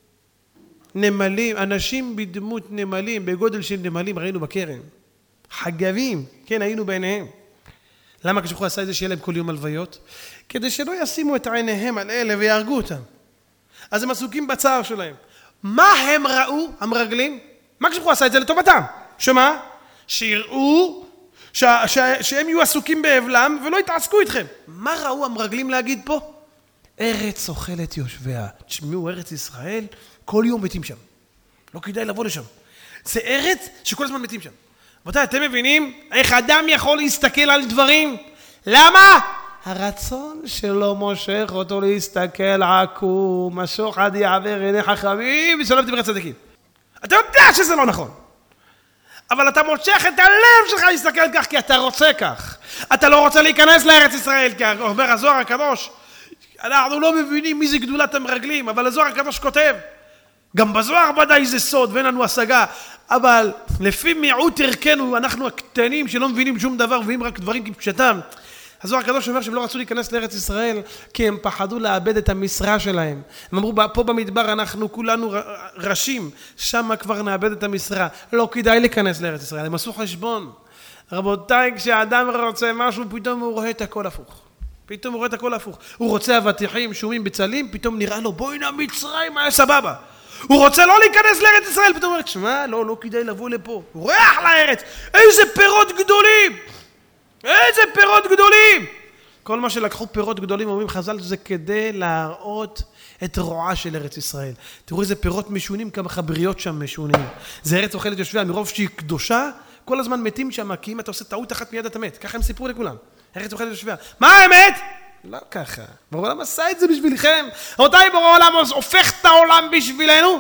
נמלים, אנשים בדמות נמלים, בגודל של נמלים, ראינו בקרן. חגבים, כן, היינו בעיניהם. למה כשברוך הוא עשה את זה שיהיה להם כל יום הלוויות? כדי שלא ישימו את עיניהם על אלה ויהרגו אותם. אז הם עסוקים בצער שלהם. מה הם ראו, המרגלים? מה כשברוך הוא עשה את זה לטובתם? שמה? שיראו שהם יהיו עסוקים באבלם ולא יתעסקו איתכם. מה ראו המרגלים להגיד פה? ארץ אוכלת יושביה. תשמעו, ארץ ישראל, כל יום מתים שם. לא כדאי לבוא לשם. זה ארץ שכל הזמן מתים שם. רבותיי, אתם מבינים איך אדם יכול להסתכל על דברים? למה? הרצון שלו מושך אותו להסתכל עקום, השוחד יעבר עיני חכמים ושלום דברי צדיקים. אתה יודע שזה לא נכון. אבל אתה מושך את הלב שלך להסתכל כך כי אתה רוצה כך. אתה לא רוצה להיכנס לארץ ישראל, כי אומר הזוהר הקדוש, אנחנו לא מבינים מי זה גדולת המרגלים, אבל הזוהר הקדוש כותב, גם בזוהר ודאי זה סוד ואין לנו השגה, אבל לפי מיעוט ערכנו, אנחנו הקטנים שלא מבינים שום דבר, מבינים רק דברים כפשטם. הזוהר הקדוש אומר שהם לא רצו להיכנס לארץ ישראל, כי הם פחדו לאבד את המשרה שלהם. הם אמרו, פה במדבר אנחנו כולנו ראשים, שם כבר נאבד את המשרה. לא כדאי להיכנס לארץ ישראל, הם עשו חשבון. רבותיי, כשאדם רוצה משהו, פתאום הוא רואה את הכל הפוך. פתאום הוא רואה את הכל הפוך. הוא רוצה אבטיחים, שומים, בצלים, פתאום נראה לו, בואי מצרים, היה סבבה. הוא רוצה לא להיכנס לארץ ישראל, פתאום הוא אומר, תשמע, לא כדאי לבוא לפה. הוא רואה אחלה ארץ, איזה פירות גדולים! איזה פירות גדולים! כל מה שלקחו פירות גדולים, אומרים חז"ל, זה כדי להראות את רועה של ארץ ישראל. תראו איזה פירות משונים, כמה חבריות שם משונים. זה ארץ אוכלת יושביה, מרוב שהיא קדושה, כל הזמן מתים שם, כי אם אתה עושה טעות אחת מיד אתה מת. ככה הם סיפרו לכולם. ארץ אוכלת יושביה. מה האמת? לא ככה. ברור העולם עשה את זה בשבילכם. רבותיי, ברור העולם הופך את העולם בשבילנו.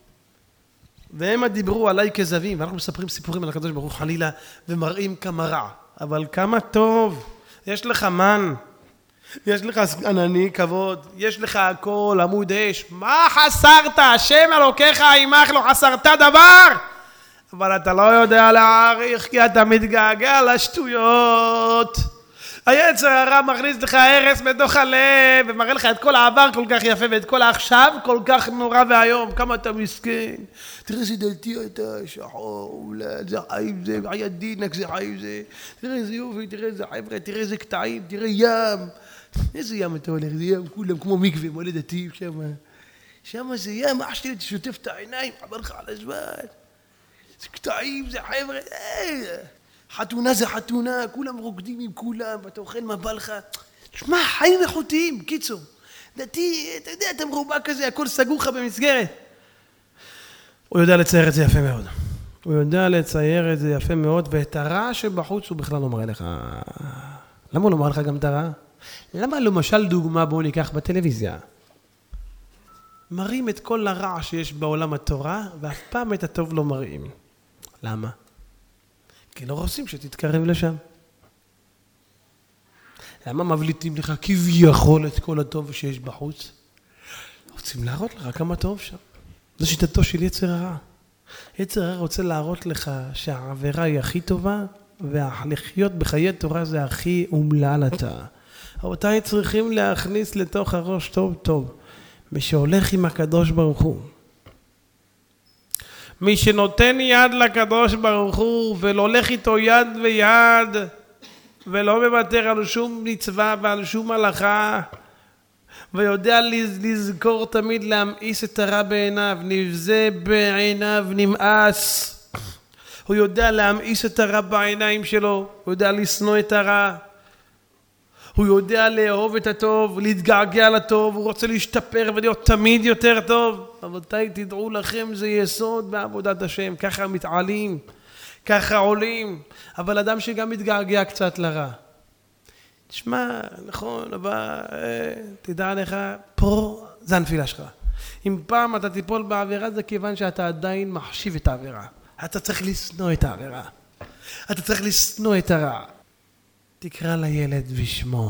והם דיברו עליי כזבים, ואנחנו מספרים סיפורים על הקדוש ברוך הוא חלילה, ומראים כמה רע. אבל כמה טוב. יש לך מן, יש לך ענני כבוד, יש לך הכל, עמוד אש. מה חסרת? השם אלוקיך עמך לא חסרת דבר. אבל אתה לא יודע להעריך, כי אתה מתגעגע לשטויות. היצר הרע מכניס לך הרס בתוך הלב, ומראה לך את כל העבר כל כך יפה, ואת כל העכשיו כל כך נורא והיום. כמה אתה מסכן. תראה איזה דלתי אתה, שחור, זה חיים זה, עיית דינק זה חיים זה. תראה איזה יופי, תראה איזה חבר'ה, תראה איזה קטעים, תראה ים. איזה ים אתה הולך, זה ים כולם כמו מקווה, מלא דתיים שם. שם זה ים, אח שלי, תשוטף את העיניים, חבר לך על הזמן. זה קטעים, זה חבר'ה, חתונה זה חתונה, כולם רוקדים עם כולם, ואתה אוכל מה בא לך. תשמע, חיים איכותיים, קיצור. דתי, אתה יודע, אתה מרובה כזה, הכל סגור לך במסגרת. הוא יודע לצייר את זה יפה מאוד. הוא יודע לצייר את זה יפה מאוד, ואת הרע שבחוץ הוא בכלל לא מראה לך. למה הוא לא מראה לך גם את הרע? למה למשל דוגמה בואו ניקח בטלוויזיה? מראים את כל הרע שיש בעולם התורה, ואף פעם את הטוב לא מראים. למה? כי לא רוצים שתתקרב לשם. למה מבליטים לך כביכול את כל הטוב שיש בחוץ? רוצים להראות לך כמה טוב שם. זו שיטתו של יצר הרע. יצר הרע רוצה להראות לך שהעבירה היא הכי טובה, והלחיות בחיי תורה זה הכי אומלל אתה. אותי צריכים להכניס לתוך הראש טוב טוב. מי שהולך עם הקדוש ברוך הוא. מי שנותן יד לקדוש ברוך הוא ולא הולך איתו יד ויד ולא מוותר על שום מצווה ועל שום הלכה ויודע לזכור תמיד להמאיס את הרע בעיניו, נבזה בעיניו נמאס. הוא יודע להמאיס את הרע בעיניים שלו, הוא יודע לשנוא את הרע, הוא יודע לאהוב את הטוב, להתגעגע לטוב, הוא רוצה להשתפר ולהיות תמיד יותר טוב. רבותיי, תדעו לכם, זה יסוד בעבודת השם, ככה מתעלים, ככה עולים, אבל אדם שגם מתגעגע קצת לרע. תשמע, נכון, אבל תדע לך, פה זה הנפילה שלך. אם פעם אתה תיפול בעבירה, זה כיוון שאתה עדיין מחשיב את העבירה. אתה צריך לשנוא את העבירה. אתה צריך לשנוא את הרע. תקרא לילד בשמו.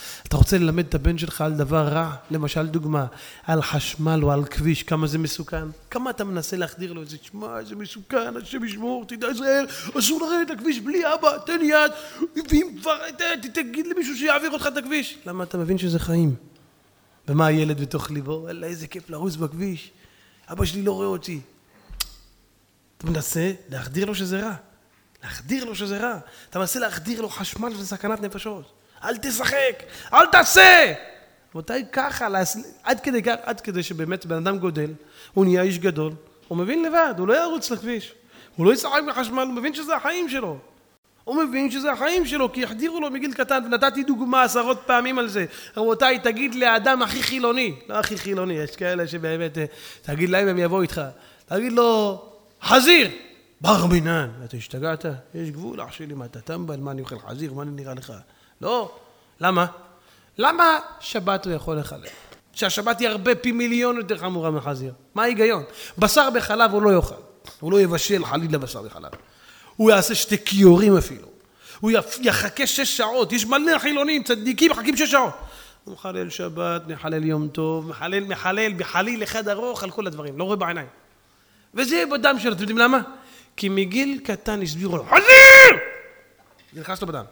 אתה רוצה ללמד את הבן שלך על דבר רע, למשל דוגמה, על חשמל או על כביש, כמה זה מסוכן? כמה אתה מנסה להחדיר לו את זה? תשמע, זה מסוכן, השם ישמור, תדע ישראל, אסור לרדת לכביש בלי אבא, תן יד, ואם כבר, תגיד למישהו שיעביר אותך את הכביש. למה אתה מבין שזה חיים? ומה הילד בתוך ליבו? אלא איזה כיף לרוץ בכביש, אבא שלי לא רואה אותי. אתה מנסה להחדיר לו שזה רע. להחדיר לו שזה רע. אתה מנסה להחדיר לו חשמל וזה סכנת נפשות. אל תשחק, אל תעשה. רבותיי, ככה, עד כדי שבאמת בן אדם גודל, הוא נהיה איש גדול, הוא מבין לבד, הוא לא ירוץ לכביש. הוא לא ישחק בחשמל, הוא מבין שזה החיים שלו. הוא מבין שזה החיים שלו, כי החדירו לו מגיל קטן, ונתתי דוגמה 10 פעמים על זה. רבותיי, תגיד לאדם הכי חילוני, לא הכי חילוני, יש כאלה שבאמת, תגיד להם הם יבואו איתך, תגיד לו, חזיר, בר מינן. אתה השתגעת? יש גבול, אח שלי, מה אתה טמבל, מה אני אוכל חזיר, מה אני נראה לך? לא. למה? למה שבת הוא יכול לחלל? שהשבת היא הרבה פי מיליון יותר חמורה מחזיר. מה ההיגיון? בשר בחלב הוא לא יאכל. הוא לא יבשל חלילה בשר בחלב. הוא יעשה 2 כיורים אפילו. הוא יחכה 6 שעות. יש מלא חילונים, צדיקים, מחכים 6 שעות. הוא מחלל שבת, מחלל יום טוב, מחלל בחליל אחד ארוך על כל הדברים. לא רואה בעיניים. וזה בדם שלו. אתם יודעים למה? כי מגיל קטן הסבירו לו, חזיר! זה נכנס לו בדם.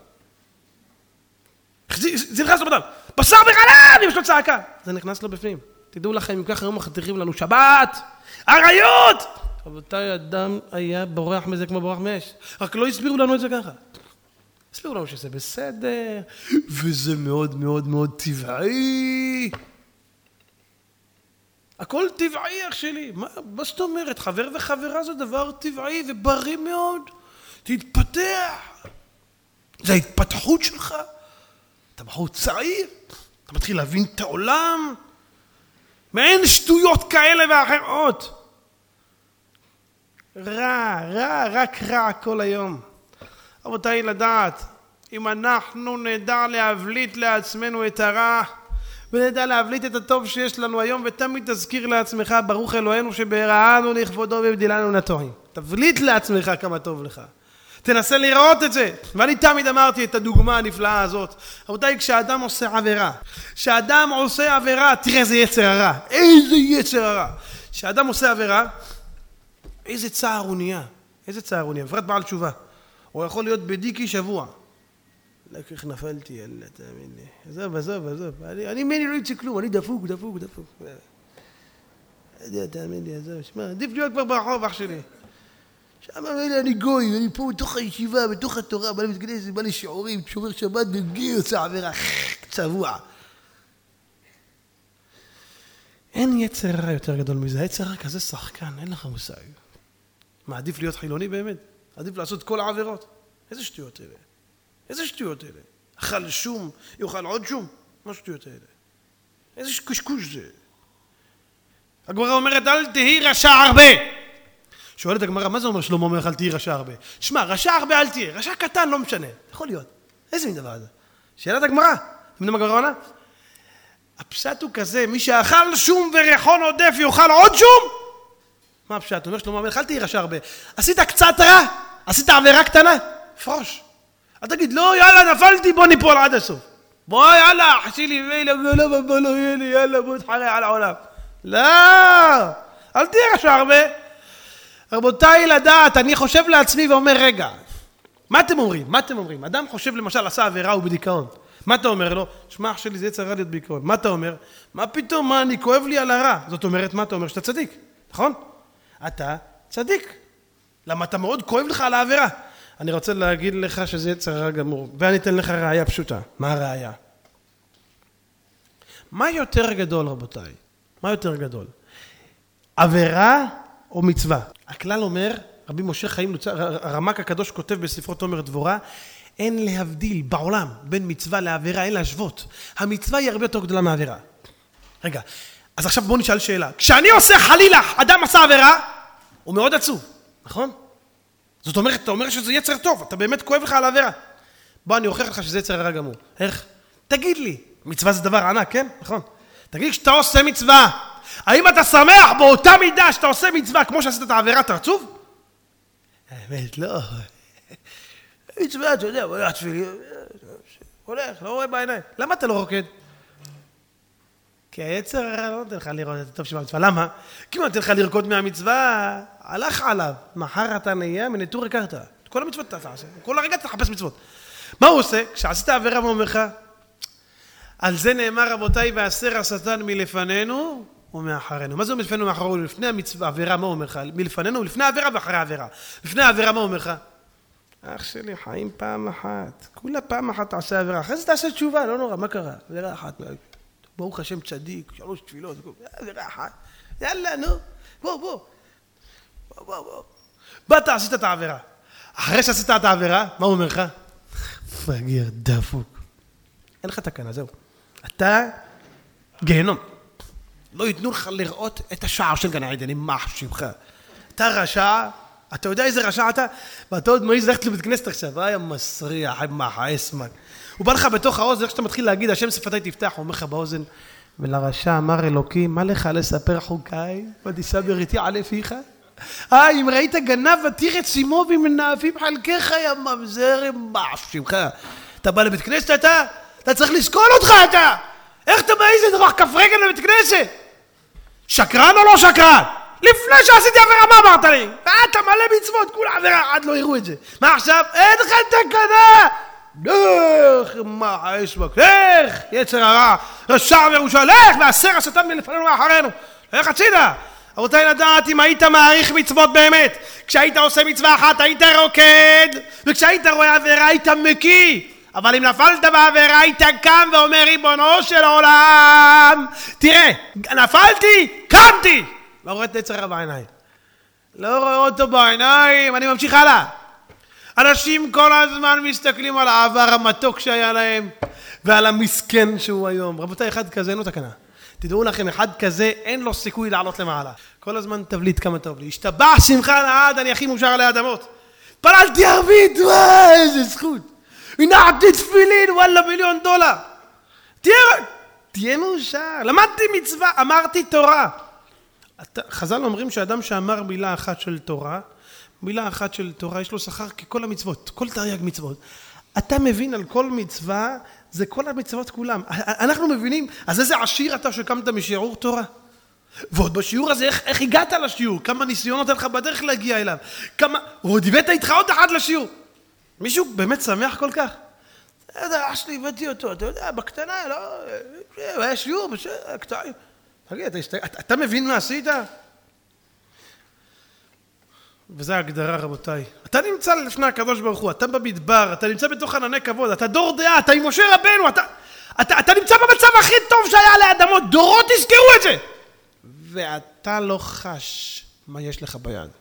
זה נכנס לו בדם. בשר בחלב! יש לו צעקה. זה נכנס לו בפנים. תדעו לכם, אם ככה היום מחתיכים לנו שבת, עריות! רבותיי, אדם היה בורח מזה כמו בורח מאש. רק לא הסבירו לנו את זה ככה. הסבירו לנו שזה בסדר, וזה מאוד מאוד מאוד טבעי. הכל טבעי, אח שלי. מה זאת אומרת? חבר וחברה זה דבר טבעי ובריא מאוד. תתפתח. זה ההתפתחות שלך. אתה בחור צעיר. אתה מתחיל להבין את העולם. מעין שטויות כאלה ואחרות. רק רע כל היום. רבותיי, לדעת, אם אנחנו נדע להבליט לעצמנו את הרע, ונדע להבליט את הטוב שיש לנו היום, ותמיד תזכיר לעצמך, ברוך אלוהינו שבראנו לכבודו ובדילנו נטועים. תבליט לעצמך כמה טוב לך. תנסה לראות את זה. ואני תמיד אמרתי את הדוגמה הנפלאה הזאת. רבותיי, כשאדם עושה עבירה, תראה איזה יצר הרע. איזה יצר הרע. כשאדם עושה עבירה, איזה צער הוא נהיה. בפרט בעל תשובה. הוא יכול להיות בדיקי שבוע. לקח נפלתי, יאללה, תאמין לי. עזוב. אני מני לא יצא כלום, אני דפוק. תאמין לי, עזוב. שמע, עדיף להיות כבר ברחוב, אח שלי. שם אני גוי, אני פה בתוך הישיבה, בתוך התורה, בא למתגנס, בא לשיעורים, שומר שבת, בגיר יוצא עבירה, צבוע. אין יצר רע יותר גדול מזה, יצר רע כזה שחקן, אין לך מושג. מה, עדיף להיות חילוני באמת? עדיף לעשות כל העבירות? איזה שטויות אלה? אכל שום, יאכל עוד שום? מה שטויות אלה? איזה קשקוש זה? הגמרא אומרת, אל תהי רשע הרבה. שואלת הגמרא, מה זה אומר שלמה אומר, אל תהי רשע הרבה? שמע, רשע הרבה אל תהיה, רשע קטן לא משנה. יכול להיות. איזה מין דבר זה? שאלת הגמרא. אתם יודעים מה הגמרא עונה? הפשט הוא כזה, מי שאכל שום וריחון עודף יאכל עוד שום? מה הפשט? אומר שלמה המלך, אל תהי רשע הרבה. עשית קצת רע? עשית עבירה קטנה? פרוש. אתה תגיד, לא, יאללה, נפלתי, בוא ניפול עד הסוף. בוא, יאללה, חשי לי, יאללה, בוא תחרה על העולם. לא, אל תהיה רשע הרבה. רבותיי, לדעת, אני חושב לעצמי ואומר, רגע, מה אתם אומרים? אדם חושב למשל, עשה עבירה ובדיכאון. מה אתה אומר לו? שמע, אח שלי, זה יצר רע להיות בדיכאון. מה אתה אומר? מה פתאום, מה, אני כואב לי על הרע. זאת אומרת, מה אתה אומר? שאתה צדיק, נכון? אתה צדיק. למה אתה מאוד כואב לך על העבירה? אני רוצה להגיד לך שזה יצר רע גמור, ואני אתן לך ראיה פשוטה. מה הראיה? מה יותר גדול, רבותיי? מה יותר גדול? עבירה או מצווה? הכלל אומר, רבי משה חיים הרמ"ק הקדוש כותב בספרו תומר דבורה, אין להבדיל בעולם בין מצווה לעבירה, אין להשוות. המצווה היא הרבה יותר גדולה מהעבירה. רגע, אז עכשיו בוא נשאל שאלה. כשאני עושה חלילה, אדם עשה עבירה, הוא מאוד עצוב, נכון? זאת אומרת, אתה אומר שזה יצר טוב, אתה באמת כואב לך על העבירה. בוא, אני אוכיח לך שזה יצר רע גמור. איך? תגיד לי, מצווה זה דבר ענק, כן? נכון? תגיד לי, כשאתה עושה מצווה, האם אתה שמח באותה מידה שאתה עושה מצווה כמו שעשית את העבירה, אתה עצוב? האמת, לא. מצווה, אתה יודע, הולך, לא רואה בעיניים. למה אתה לא רוקד? כי היצר הרע לא נותן לך לראות את הטוב שבמצווה. למה? כי הוא נותן לך לרקוד מהמצווה, הלך עליו. מחר אתה נהיה מנטור הכרת. כל המצוות אתה תעשה. כל הרגע אתה תחפש מצוות. מה הוא עושה? כשעשית עבירה, מה אומר לך? על זה נאמר, רבותיי, והסר השטן מלפנינו ומאחרינו. מה זה מלפנינו ומאחרינו? לפני המצווה, עבירה, מה אומר לך? מלפנינו, לפני העבירה ואחרי העבירה. לפני העבירה, מה אומר לך? אח שלי, חיים פעם אחת. כולה פעם אחת תעשה עבירה. אחרי זה תעשה תשובה, לא נורא, מה קרה? עבירה אחת. ברוך השם צדיק, 3 תפילות. עבירה אחת. יאללה, נו. בוא. באת, עשית את העבירה. אחרי שעשית את העבירה, מה הוא אומר לך? פגיר, דפוק. אין לך תקנה, זהו. אתה גיהנום. לא ייתנו לך לראות את השער של גן העדן, עם מחשיבך. אתה רשע, אתה יודע איזה רשע אתה? ואתה עוד מעיז ללכת לבית כנסת עכשיו, היה מסריח, אסמן. הוא בא לך בתוך האוזן, איך שאתה מתחיל להגיד, השם שפתי תפתח, הוא אומר לך באוזן, ולרשע אמר אלוקים, מה לך לספר חוקיי, ותישא איתי עלי פיך? אם ראית גנב ותרץ שימו ומנאפים חלקך, יא ממזר, עם מחשיבך. אתה בא לבית כנסת, אתה צריך לסכול אותך, אתה! איך אתה מעיז לדרוך כף רגל לבית כנסת? שקרן או לא שקרן? לפני שעשיתי עבירה, מה אמרת לי? אתה מלא מצוות, כולה עבירה, עד לא יראו את זה. מה עכשיו? אין לך תקנה! לך, מה אסמק, לך, יצר הרע, רשע וירושה, לך, והסר השטן מלפנינו ואחרינו. לך הצידה. רבותיי, לדעת אם היית מעריך מצוות באמת. כשהיית עושה מצווה אחת, היית רוקד, וכשהיית רואה עבירה, היית מקיא. אבל אם נפלת בעבירה, היית קם ואומר, ריבונו של עולם, תראה, נפלתי, קמתי. לא רואה את יצר הרע בעיניים. לא רואה אותו בעיניים, אני ממשיך הלאה. אנשים כל הזמן מסתכלים על העבר המתוק שהיה להם, ועל המסכן שהוא היום. רבותיי, אחד כזה אין לו תקנה. תדעו לכם, אחד כזה אין לו סיכוי לעלות למעלה. כל הזמן תבליט כמה טוב לי. השתבח שמחה לעד, אני הכי מאושר עלי אדמות. פללתי ערבית, וואי, איזה זכות. הנחתי תפילין, וואלה, $1,000,000. תהיה מאושר. למדתי מצווה, אמרתי תורה. חז"ל אומרים שאדם שאמר מילה אחת של תורה, מילה אחת של תורה, יש לו שכר ככל המצוות, כל תרי"ג מצוות. אתה מבין על כל מצווה, זה כל המצוות כולם. אנחנו מבינים, אז איזה עשיר אתה שקמת משיעור תורה? ועוד בשיעור הזה, איך הגעת לשיעור? כמה ניסיונות לך בדרך להגיע אליו? עוד הבאת איתך עוד אחד לשיעור. מישהו באמת שמח כל כך? אתה יודע, אח שלי, הבאתי אותו, אתה יודע, בקטנה, לא, היה שיעור, בקטעים. תגיד, אתה מבין מה עשית? וזו ההגדרה, רבותיי. אתה נמצא לפני הקדוש ברוך הוא, אתה במדבר, אתה נמצא בתוך ענני כבוד, אתה דור דעה, אתה עם משה רבנו, אתה נמצא במצב הכי טוב שהיה עלי אדמות, דורות תזכרו את זה. ואתה לא חש מה יש לך ביד.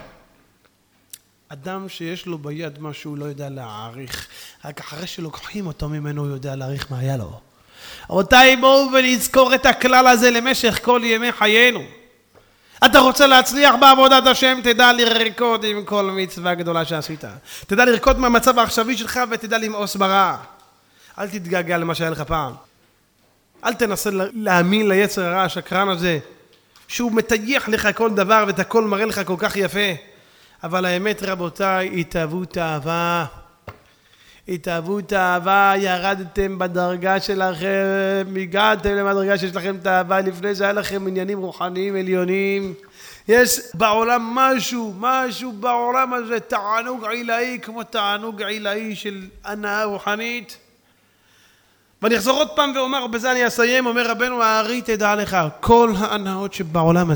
אדם שיש לו ביד מה שהוא לא יודע להעריך, רק אחרי שלוקחים אותו ממנו הוא יודע להעריך מה היה לו. רבותיי, בואו ונזכור את הכלל הזה למשך כל ימי חיינו. אתה רוצה להצליח בעבודת השם, תדע לרקוד עם כל מצווה גדולה שעשית. תדע לרקוד מהמצב העכשווי שלך ותדע למאוס ברע. אל תתגעגע למה שהיה לך פעם. אל תנסה להאמין ליצר הרע השקרן הזה, שהוא מטייח לך כל דבר ואת הכל מראה לך כל כך יפה. אבל האמת, רבותיי, התאהבות אהבה. התאהבות אהבה, ירדתם בדרגה שלכם, הגעתם למדרגה שיש לכם את האהבה, לפני זה היה לכם עניינים רוחניים עליונים. יש בעולם משהו בעולם הזה, תענוג עילאי, כמו תענוג עילאי של הנאה רוחנית. ואני אחזור עוד פעם ואומר, בזה אני אסיים, אומר רבנו הארי, תדע לך, כל ההנאות שבעולם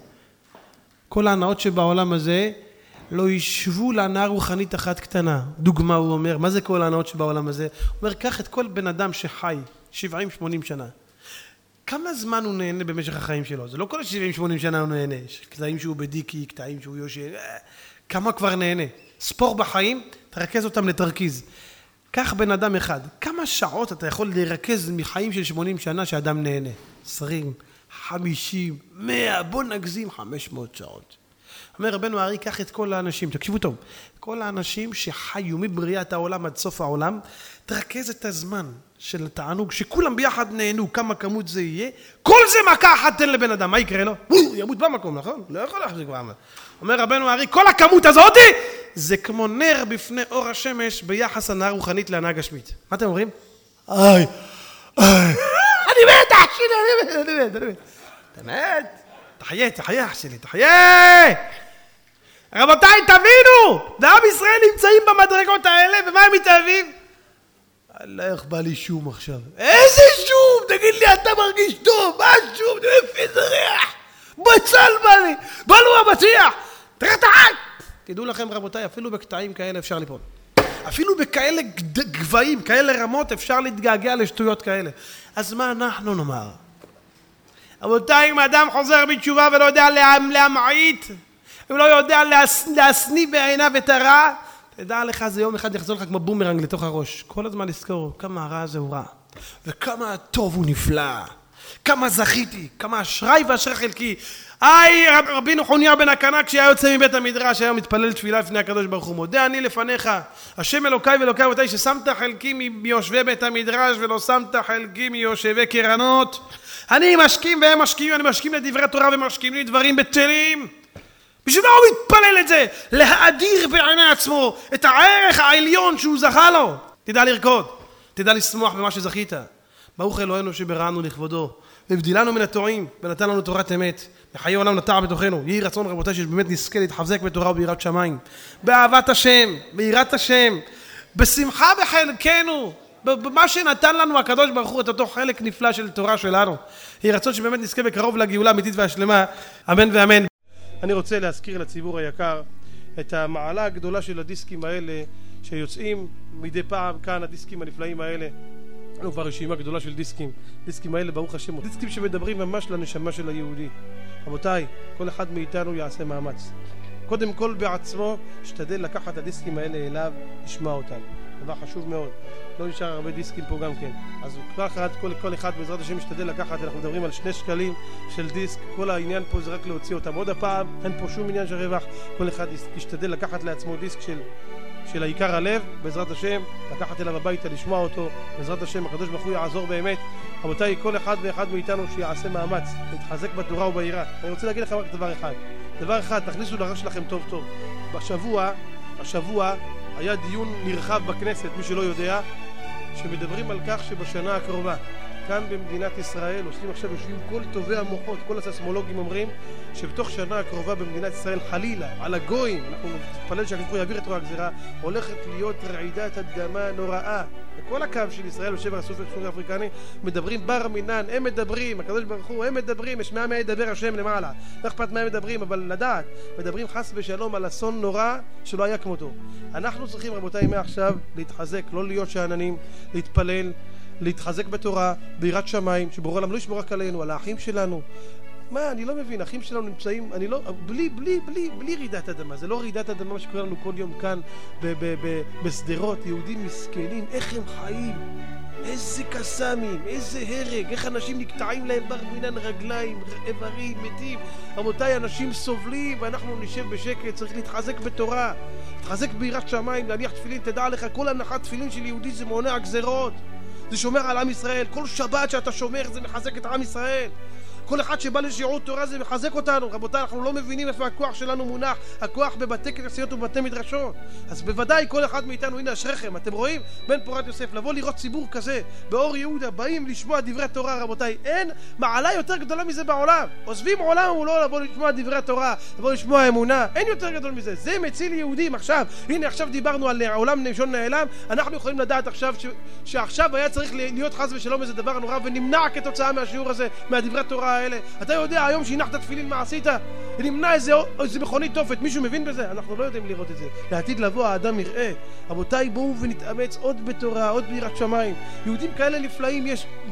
הזה, לא ישבו להנאה רוחנית אחת קטנה. דוגמה הוא אומר, מה זה כל ההנאות שבעולם הזה? הוא אומר, קח את כל בן אדם שחי 70-80 שנה. כמה זמן הוא נהנה במשך החיים שלו? זה לא כל 70-80 שנה הוא נהנה. קטעים שהוא בדיקי, קטעים שהוא יושי. כמה כבר נהנה? ספור בחיים, תרכז אותם לתרכיז. קח בן אדם אחד. כמה שעות אתה יכול לרכז מחיים של 80 שנה שאדם נהנה? 20, 50, 100, בוא נגזים 500 שעות. אומר רבנו הארי, קח את כל האנשים, תקשיבו טוב, כל האנשים שחיו מבריאת העולם עד סוף העולם, תרכז את הזמן של התענוג, שכולם ביחד נהנו, כמה כמות זה יהיה, כל זה מכה אחת תן לבן אדם, מה יקרה לו? הוא ימות במקום, נכון? לא יכול להחזיק בעמה. אומר רבנו הארי, כל הכמות הזאת, זה כמו נר בפני אור השמש, ביחס הנאה רוחנית להנאה גשמית. מה אתם אומרים? אני מת, אח שלי, אני מת. אתה מת? תחיה, אח שלי, תחיה! רבותיי, תבינו! ועם ישראל נמצאים במדרגות האלה, ומה הם מתאהבים? אללה, איך בא לי שום עכשיו? איזה שום? תגיד לי, אתה מרגיש טוב? מה שום? איזה ריח? בצל בא לי! בא לו הבטיח! תראה את העין! תדעו לכם, רבותיי, אפילו בקטעים כאלה אפשר ליפול. אפילו בכאלה גבהים, כאלה רמות, אפשר להתגעגע לשטויות כאלה. אז מה אנחנו נאמר? רבותיי, אם האדם חוזר בתשובה ולא יודע להמעיט, הוא לא יודע להסניף בעיניו את הרע, תדע לך, זה יום אחד יחזור לך כמו בומרנג לתוך הראש. כל הזמן לזכור כמה הרע הזה הוא רע, וכמה הטוב הוא נפלא, כמה זכיתי, כמה אשראי ואשרי חלקי. רבינו חוניה בן הקנה, כשהיה יוצא מבית המדרש, היה מתפלל תפילה לפני הקדוש ברוך הוא, מודה אני לפניך, השם אלוקיי ואלוקיי אבותיי, ששמת חלקי מיושבי בית המדרש ולא שמת חלקי מיושבי קרנות. אני משכים והם משכים, אני משכים לדברי תורה ומשכים לי דברים בטלים. בשביל מה הוא מתפלל את זה? להאדיר בעיני עצמו את הערך העליון שהוא זכה לו. תדע לרקוד, תדע לשמוח במה שזכית. ברוך אלוהינו שבראנו לכבודו, והבדילנו מן הטועים, ונתן לנו תורת אמת. לחיי עולם נטע בתוכנו. יהי רצון רבותיי שבאמת נזכה להתחזק בתורה וביראת שמיים. באהבת השם, ביראת השם, בשמחה בחלקנו, במה שנתן לנו הקדוש ברוך הוא את אותו חלק נפלא של תורה שלנו. יהי רצון שבאמת נזכה בקרוב לגאולה האמיתית והשלמה. אמן ואמן. אני רוצה להזכיר לציבור היקר את המעלה הגדולה של הדיסקים האלה שיוצאים מדי פעם כאן, הדיסקים הנפלאים האלה. לנו כבר רשימה גדולה של דיסקים האלה ברוך השם, דיסקים שמדברים ממש לנשמה של היהודי. רבותיי, כל אחד מאיתנו יעשה מאמץ. קודם כל בעצמו, שתדל לקחת את הדיסקים האלה אליו, לשמוע אותם. דבר חשוב מאוד. לא נשאר הרבה דיסקים פה גם כן. אז כל אחד בעזרת השם משתדל לקחת, אנחנו מדברים על 2 שקלים של דיסק, כל העניין פה זה רק להוציא אותם. עוד הפעם, אין פה שום עניין של רווח, כל אחד ישתדל לקחת לעצמו דיסק של העיקר הלב, בעזרת השם, לקחת אליו הביתה, לשמוע אותו, בעזרת השם, הקדוש ברוך הוא יעזור באמת. רבותיי, כל אחד ואחד מאיתנו שיעשה מאמץ, להתחזק בתורה וביראה. אני רוצה להגיד לכם רק דבר אחד, תכניסו לראש שלכם טוב טוב. השבוע היה דיון נרחב בכנסת, מי שלא יודע, שמדברים על כך שבשנה הקרובה, כאן במדינת ישראל, יושבים כל טובי המוחות, כל הססמולוגים אומרים שבתוך שנה הקרובה במדינת ישראל, חלילה, על הגויים, אנחנו נתפלל שהקדוש ברוך הוא יעביר את רוע הגזירה, הולכת להיות רעידת אדמה נוראה. וכל הקו של ישראל ושבר הסופר האפריקני מדברים בר מינן, הם מדברים, הקדוש ברוך הוא, הם מדברים, יש מה ידבר השם למעלה. לא אכפת מה הם מדברים, אבל לדעת, מדברים חס ושלום על אסון נורא שלא היה כמותו. אנחנו צריכים, רבותיי, מעכשיו להתחזק, לא להיות שאננים, להתפלל, להתחזק בתורה, ביראת שמיים, שבורא עולם לא ישמור רק עלינו, על האחים שלנו. מה, אני לא מבין, אחים שלנו נמצאים, אני לא, בלי רעידת אדמה, זה לא רעידת אדמה מה שקורה לנו כל יום כאן בסדרות, יהודים מסכנים, איך הם חיים, איזה קסמים, איזה הרג, איך אנשים נקטעים להם בר מינן רגליים, איברים, מתים. רבותיי, אנשים סובלים ואנחנו נשב בשקט, צריך להתחזק בתורה, להתחזק ביראת שמיים, להניח תפילין. תדע לך, כל הנחת תפילין של יהודי זה מונע גזרות, זה שומר על עם ישראל. כל שבת שאתה שומר זה מחזק את עם ישראל. כל אחד שבא לשיעור תורה זה מחזק אותנו. רבותיי, אנחנו לא מבינים איפה הכוח שלנו מונח, הכוח בבתי כנסיות ובבתי מדרשות. אז בוודאי כל אחד מאיתנו, הנה אשריכם, אתם רואים? בן פורת יוסף, לבוא לראות ציבור כזה באור יהודה, באים לשמוע דברי תורה. רבותיי, אין מעלה יותר גדולה מזה בעולם. עוזבים עולם ולא לבוא לשמוע דברי תורה, לבוא לשמוע אמונה, אין יותר גדול מזה. זה מציל יהודים. עכשיו, הנה עכשיו דיברנו על עולם נשון נעלם, אנחנו יכולים לדעת עכשיו שעכשיו היה צריך להיות חס ושלום איזה דבר נורא ונמנע כתוצאה מהשיעור הזה, מהדברי תורה האלה. אתה יודע, היום שהנחת תפילין מה עשית? נמנע איזה מכונית תופת, מישהו מבין בזה? אנחנו לא יודעים לראות את זה. לעתיד לבוא האדם יראה. רבותיי, בואו ונתאמץ עוד בתורה, עוד ביראת שמיים. יהודים כאלה נפלאים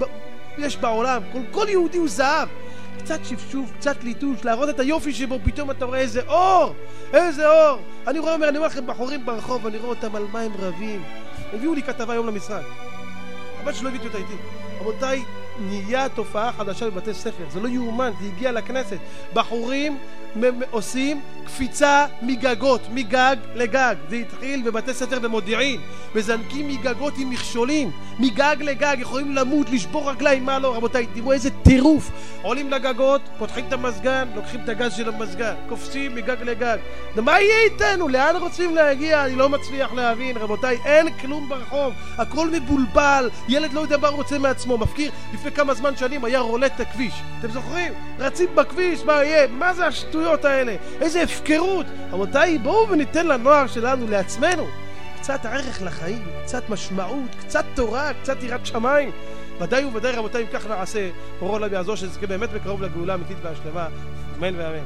יש בעולם. כל יהודי הוא זהב. קצת שפשוף, קצת ליטוש, להראות את היופי שבו, פתאום אתה רואה איזה אור, איזה אור. אני אומר לכם בחורים ברחוב, אני רואה אותם על מה הם רבים. הביאו לי כתבה היום למשרד, אבל שלא הבאתי אותה איתי. רבותיי, נהיה תופעה חדשה בבתי ספר, זה לא יאומן, זה הגיע לכנסת. בחורים עושים קפיצה מגגות, מגג לגג. זה התחיל בבתי סתר במודיעין, מזנקים מגגות עם מכשולים, מגג לגג, יכולים למות, לשבור רגליים, מה לא? רבותיי, תראו איזה טירוף. עולים לגגות, פותחים את המזגן, לוקחים את הגז של המזגן, קופצים מגג לגג. מה יהיה איתנו? לאן רוצים להגיע? אני לא מצליח להבין. רבותיי, אין כלום ברחוב, הכל מבולבל, ילד לא יודע מה הוא רוצה מעצמו, מפקיר. לפני כמה זמן שנים היה רולט הכביש, אתם זוכרים? רצים בכביש, מה יהיה? מה זה השטויות האלה? איזה הפקרות. רבותיי, בואו וניתן לנוער שלנו, לעצמנו, קצת ערך לחיים, קצת משמעות, קצת תורה, קצת יראת שמיים. ודאי וודאי רבותיי, אם כך נעשה, בורא עולם יעזור שזכה באמת בקרוב לגאולה אמיתית והשלמה. אמן ואמן.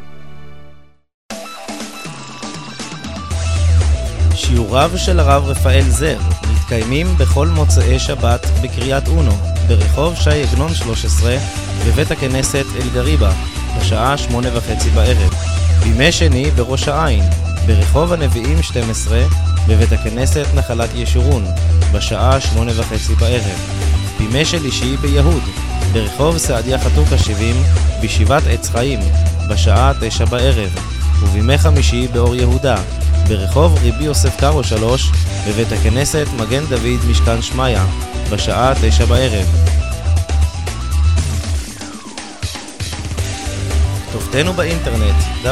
שיעוריו של הרב רפאל זר מתקיימים בכל מוצאי שבת בקריית אונו, ברחוב שי עגנון 13, בבית הכנסת אלגריבה, בשעה 8:30 בערב. בימי שני בראש העין, ברחוב הנביאים 12, בבית הכנסת נחלת ישורון, בשעה 8:30 בערב. בימי שלישי ביהוד, ברחוב סעדיה חתוקה 70, בישיבת עץ חיים, בשעה 9 בערב. ובימי חמישי באור יהודה, ברחוב ריבי יוסף קארו 3, בבית הכנסת מגן דוד משכן שמיה, בשעה 9 בערב. כתובתנו באינטרנט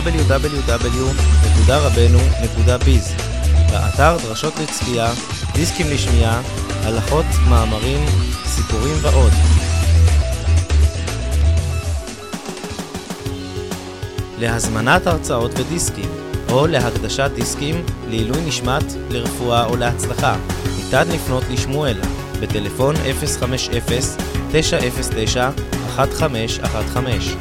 www.rabenu.biz, באתר דרשות לצפייה, דיסקים לשמיעה, הלכות, מאמרים, סיפורים ועוד. להזמנת הרצאות ודיסקים, או להקדשת דיסקים, לעילוי נשמת, לרפואה או להצלחה, ניתן לפנות לשמואל, בטלפון 050-909-1515.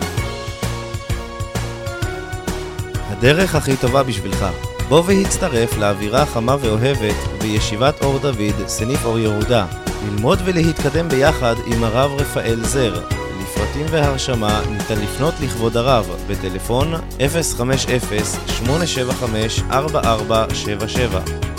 הדרך הכי טובה בשבילך. בוא והצטרף לאווירה חמה ואוהבת בישיבת אור דוד, סניף אור יהודה, ללמוד ולהתקדם ביחד עם הרב רפאל זר. לפרטים והרשמה ניתן לפנות לכבוד הרב בטלפון 050-875-4477.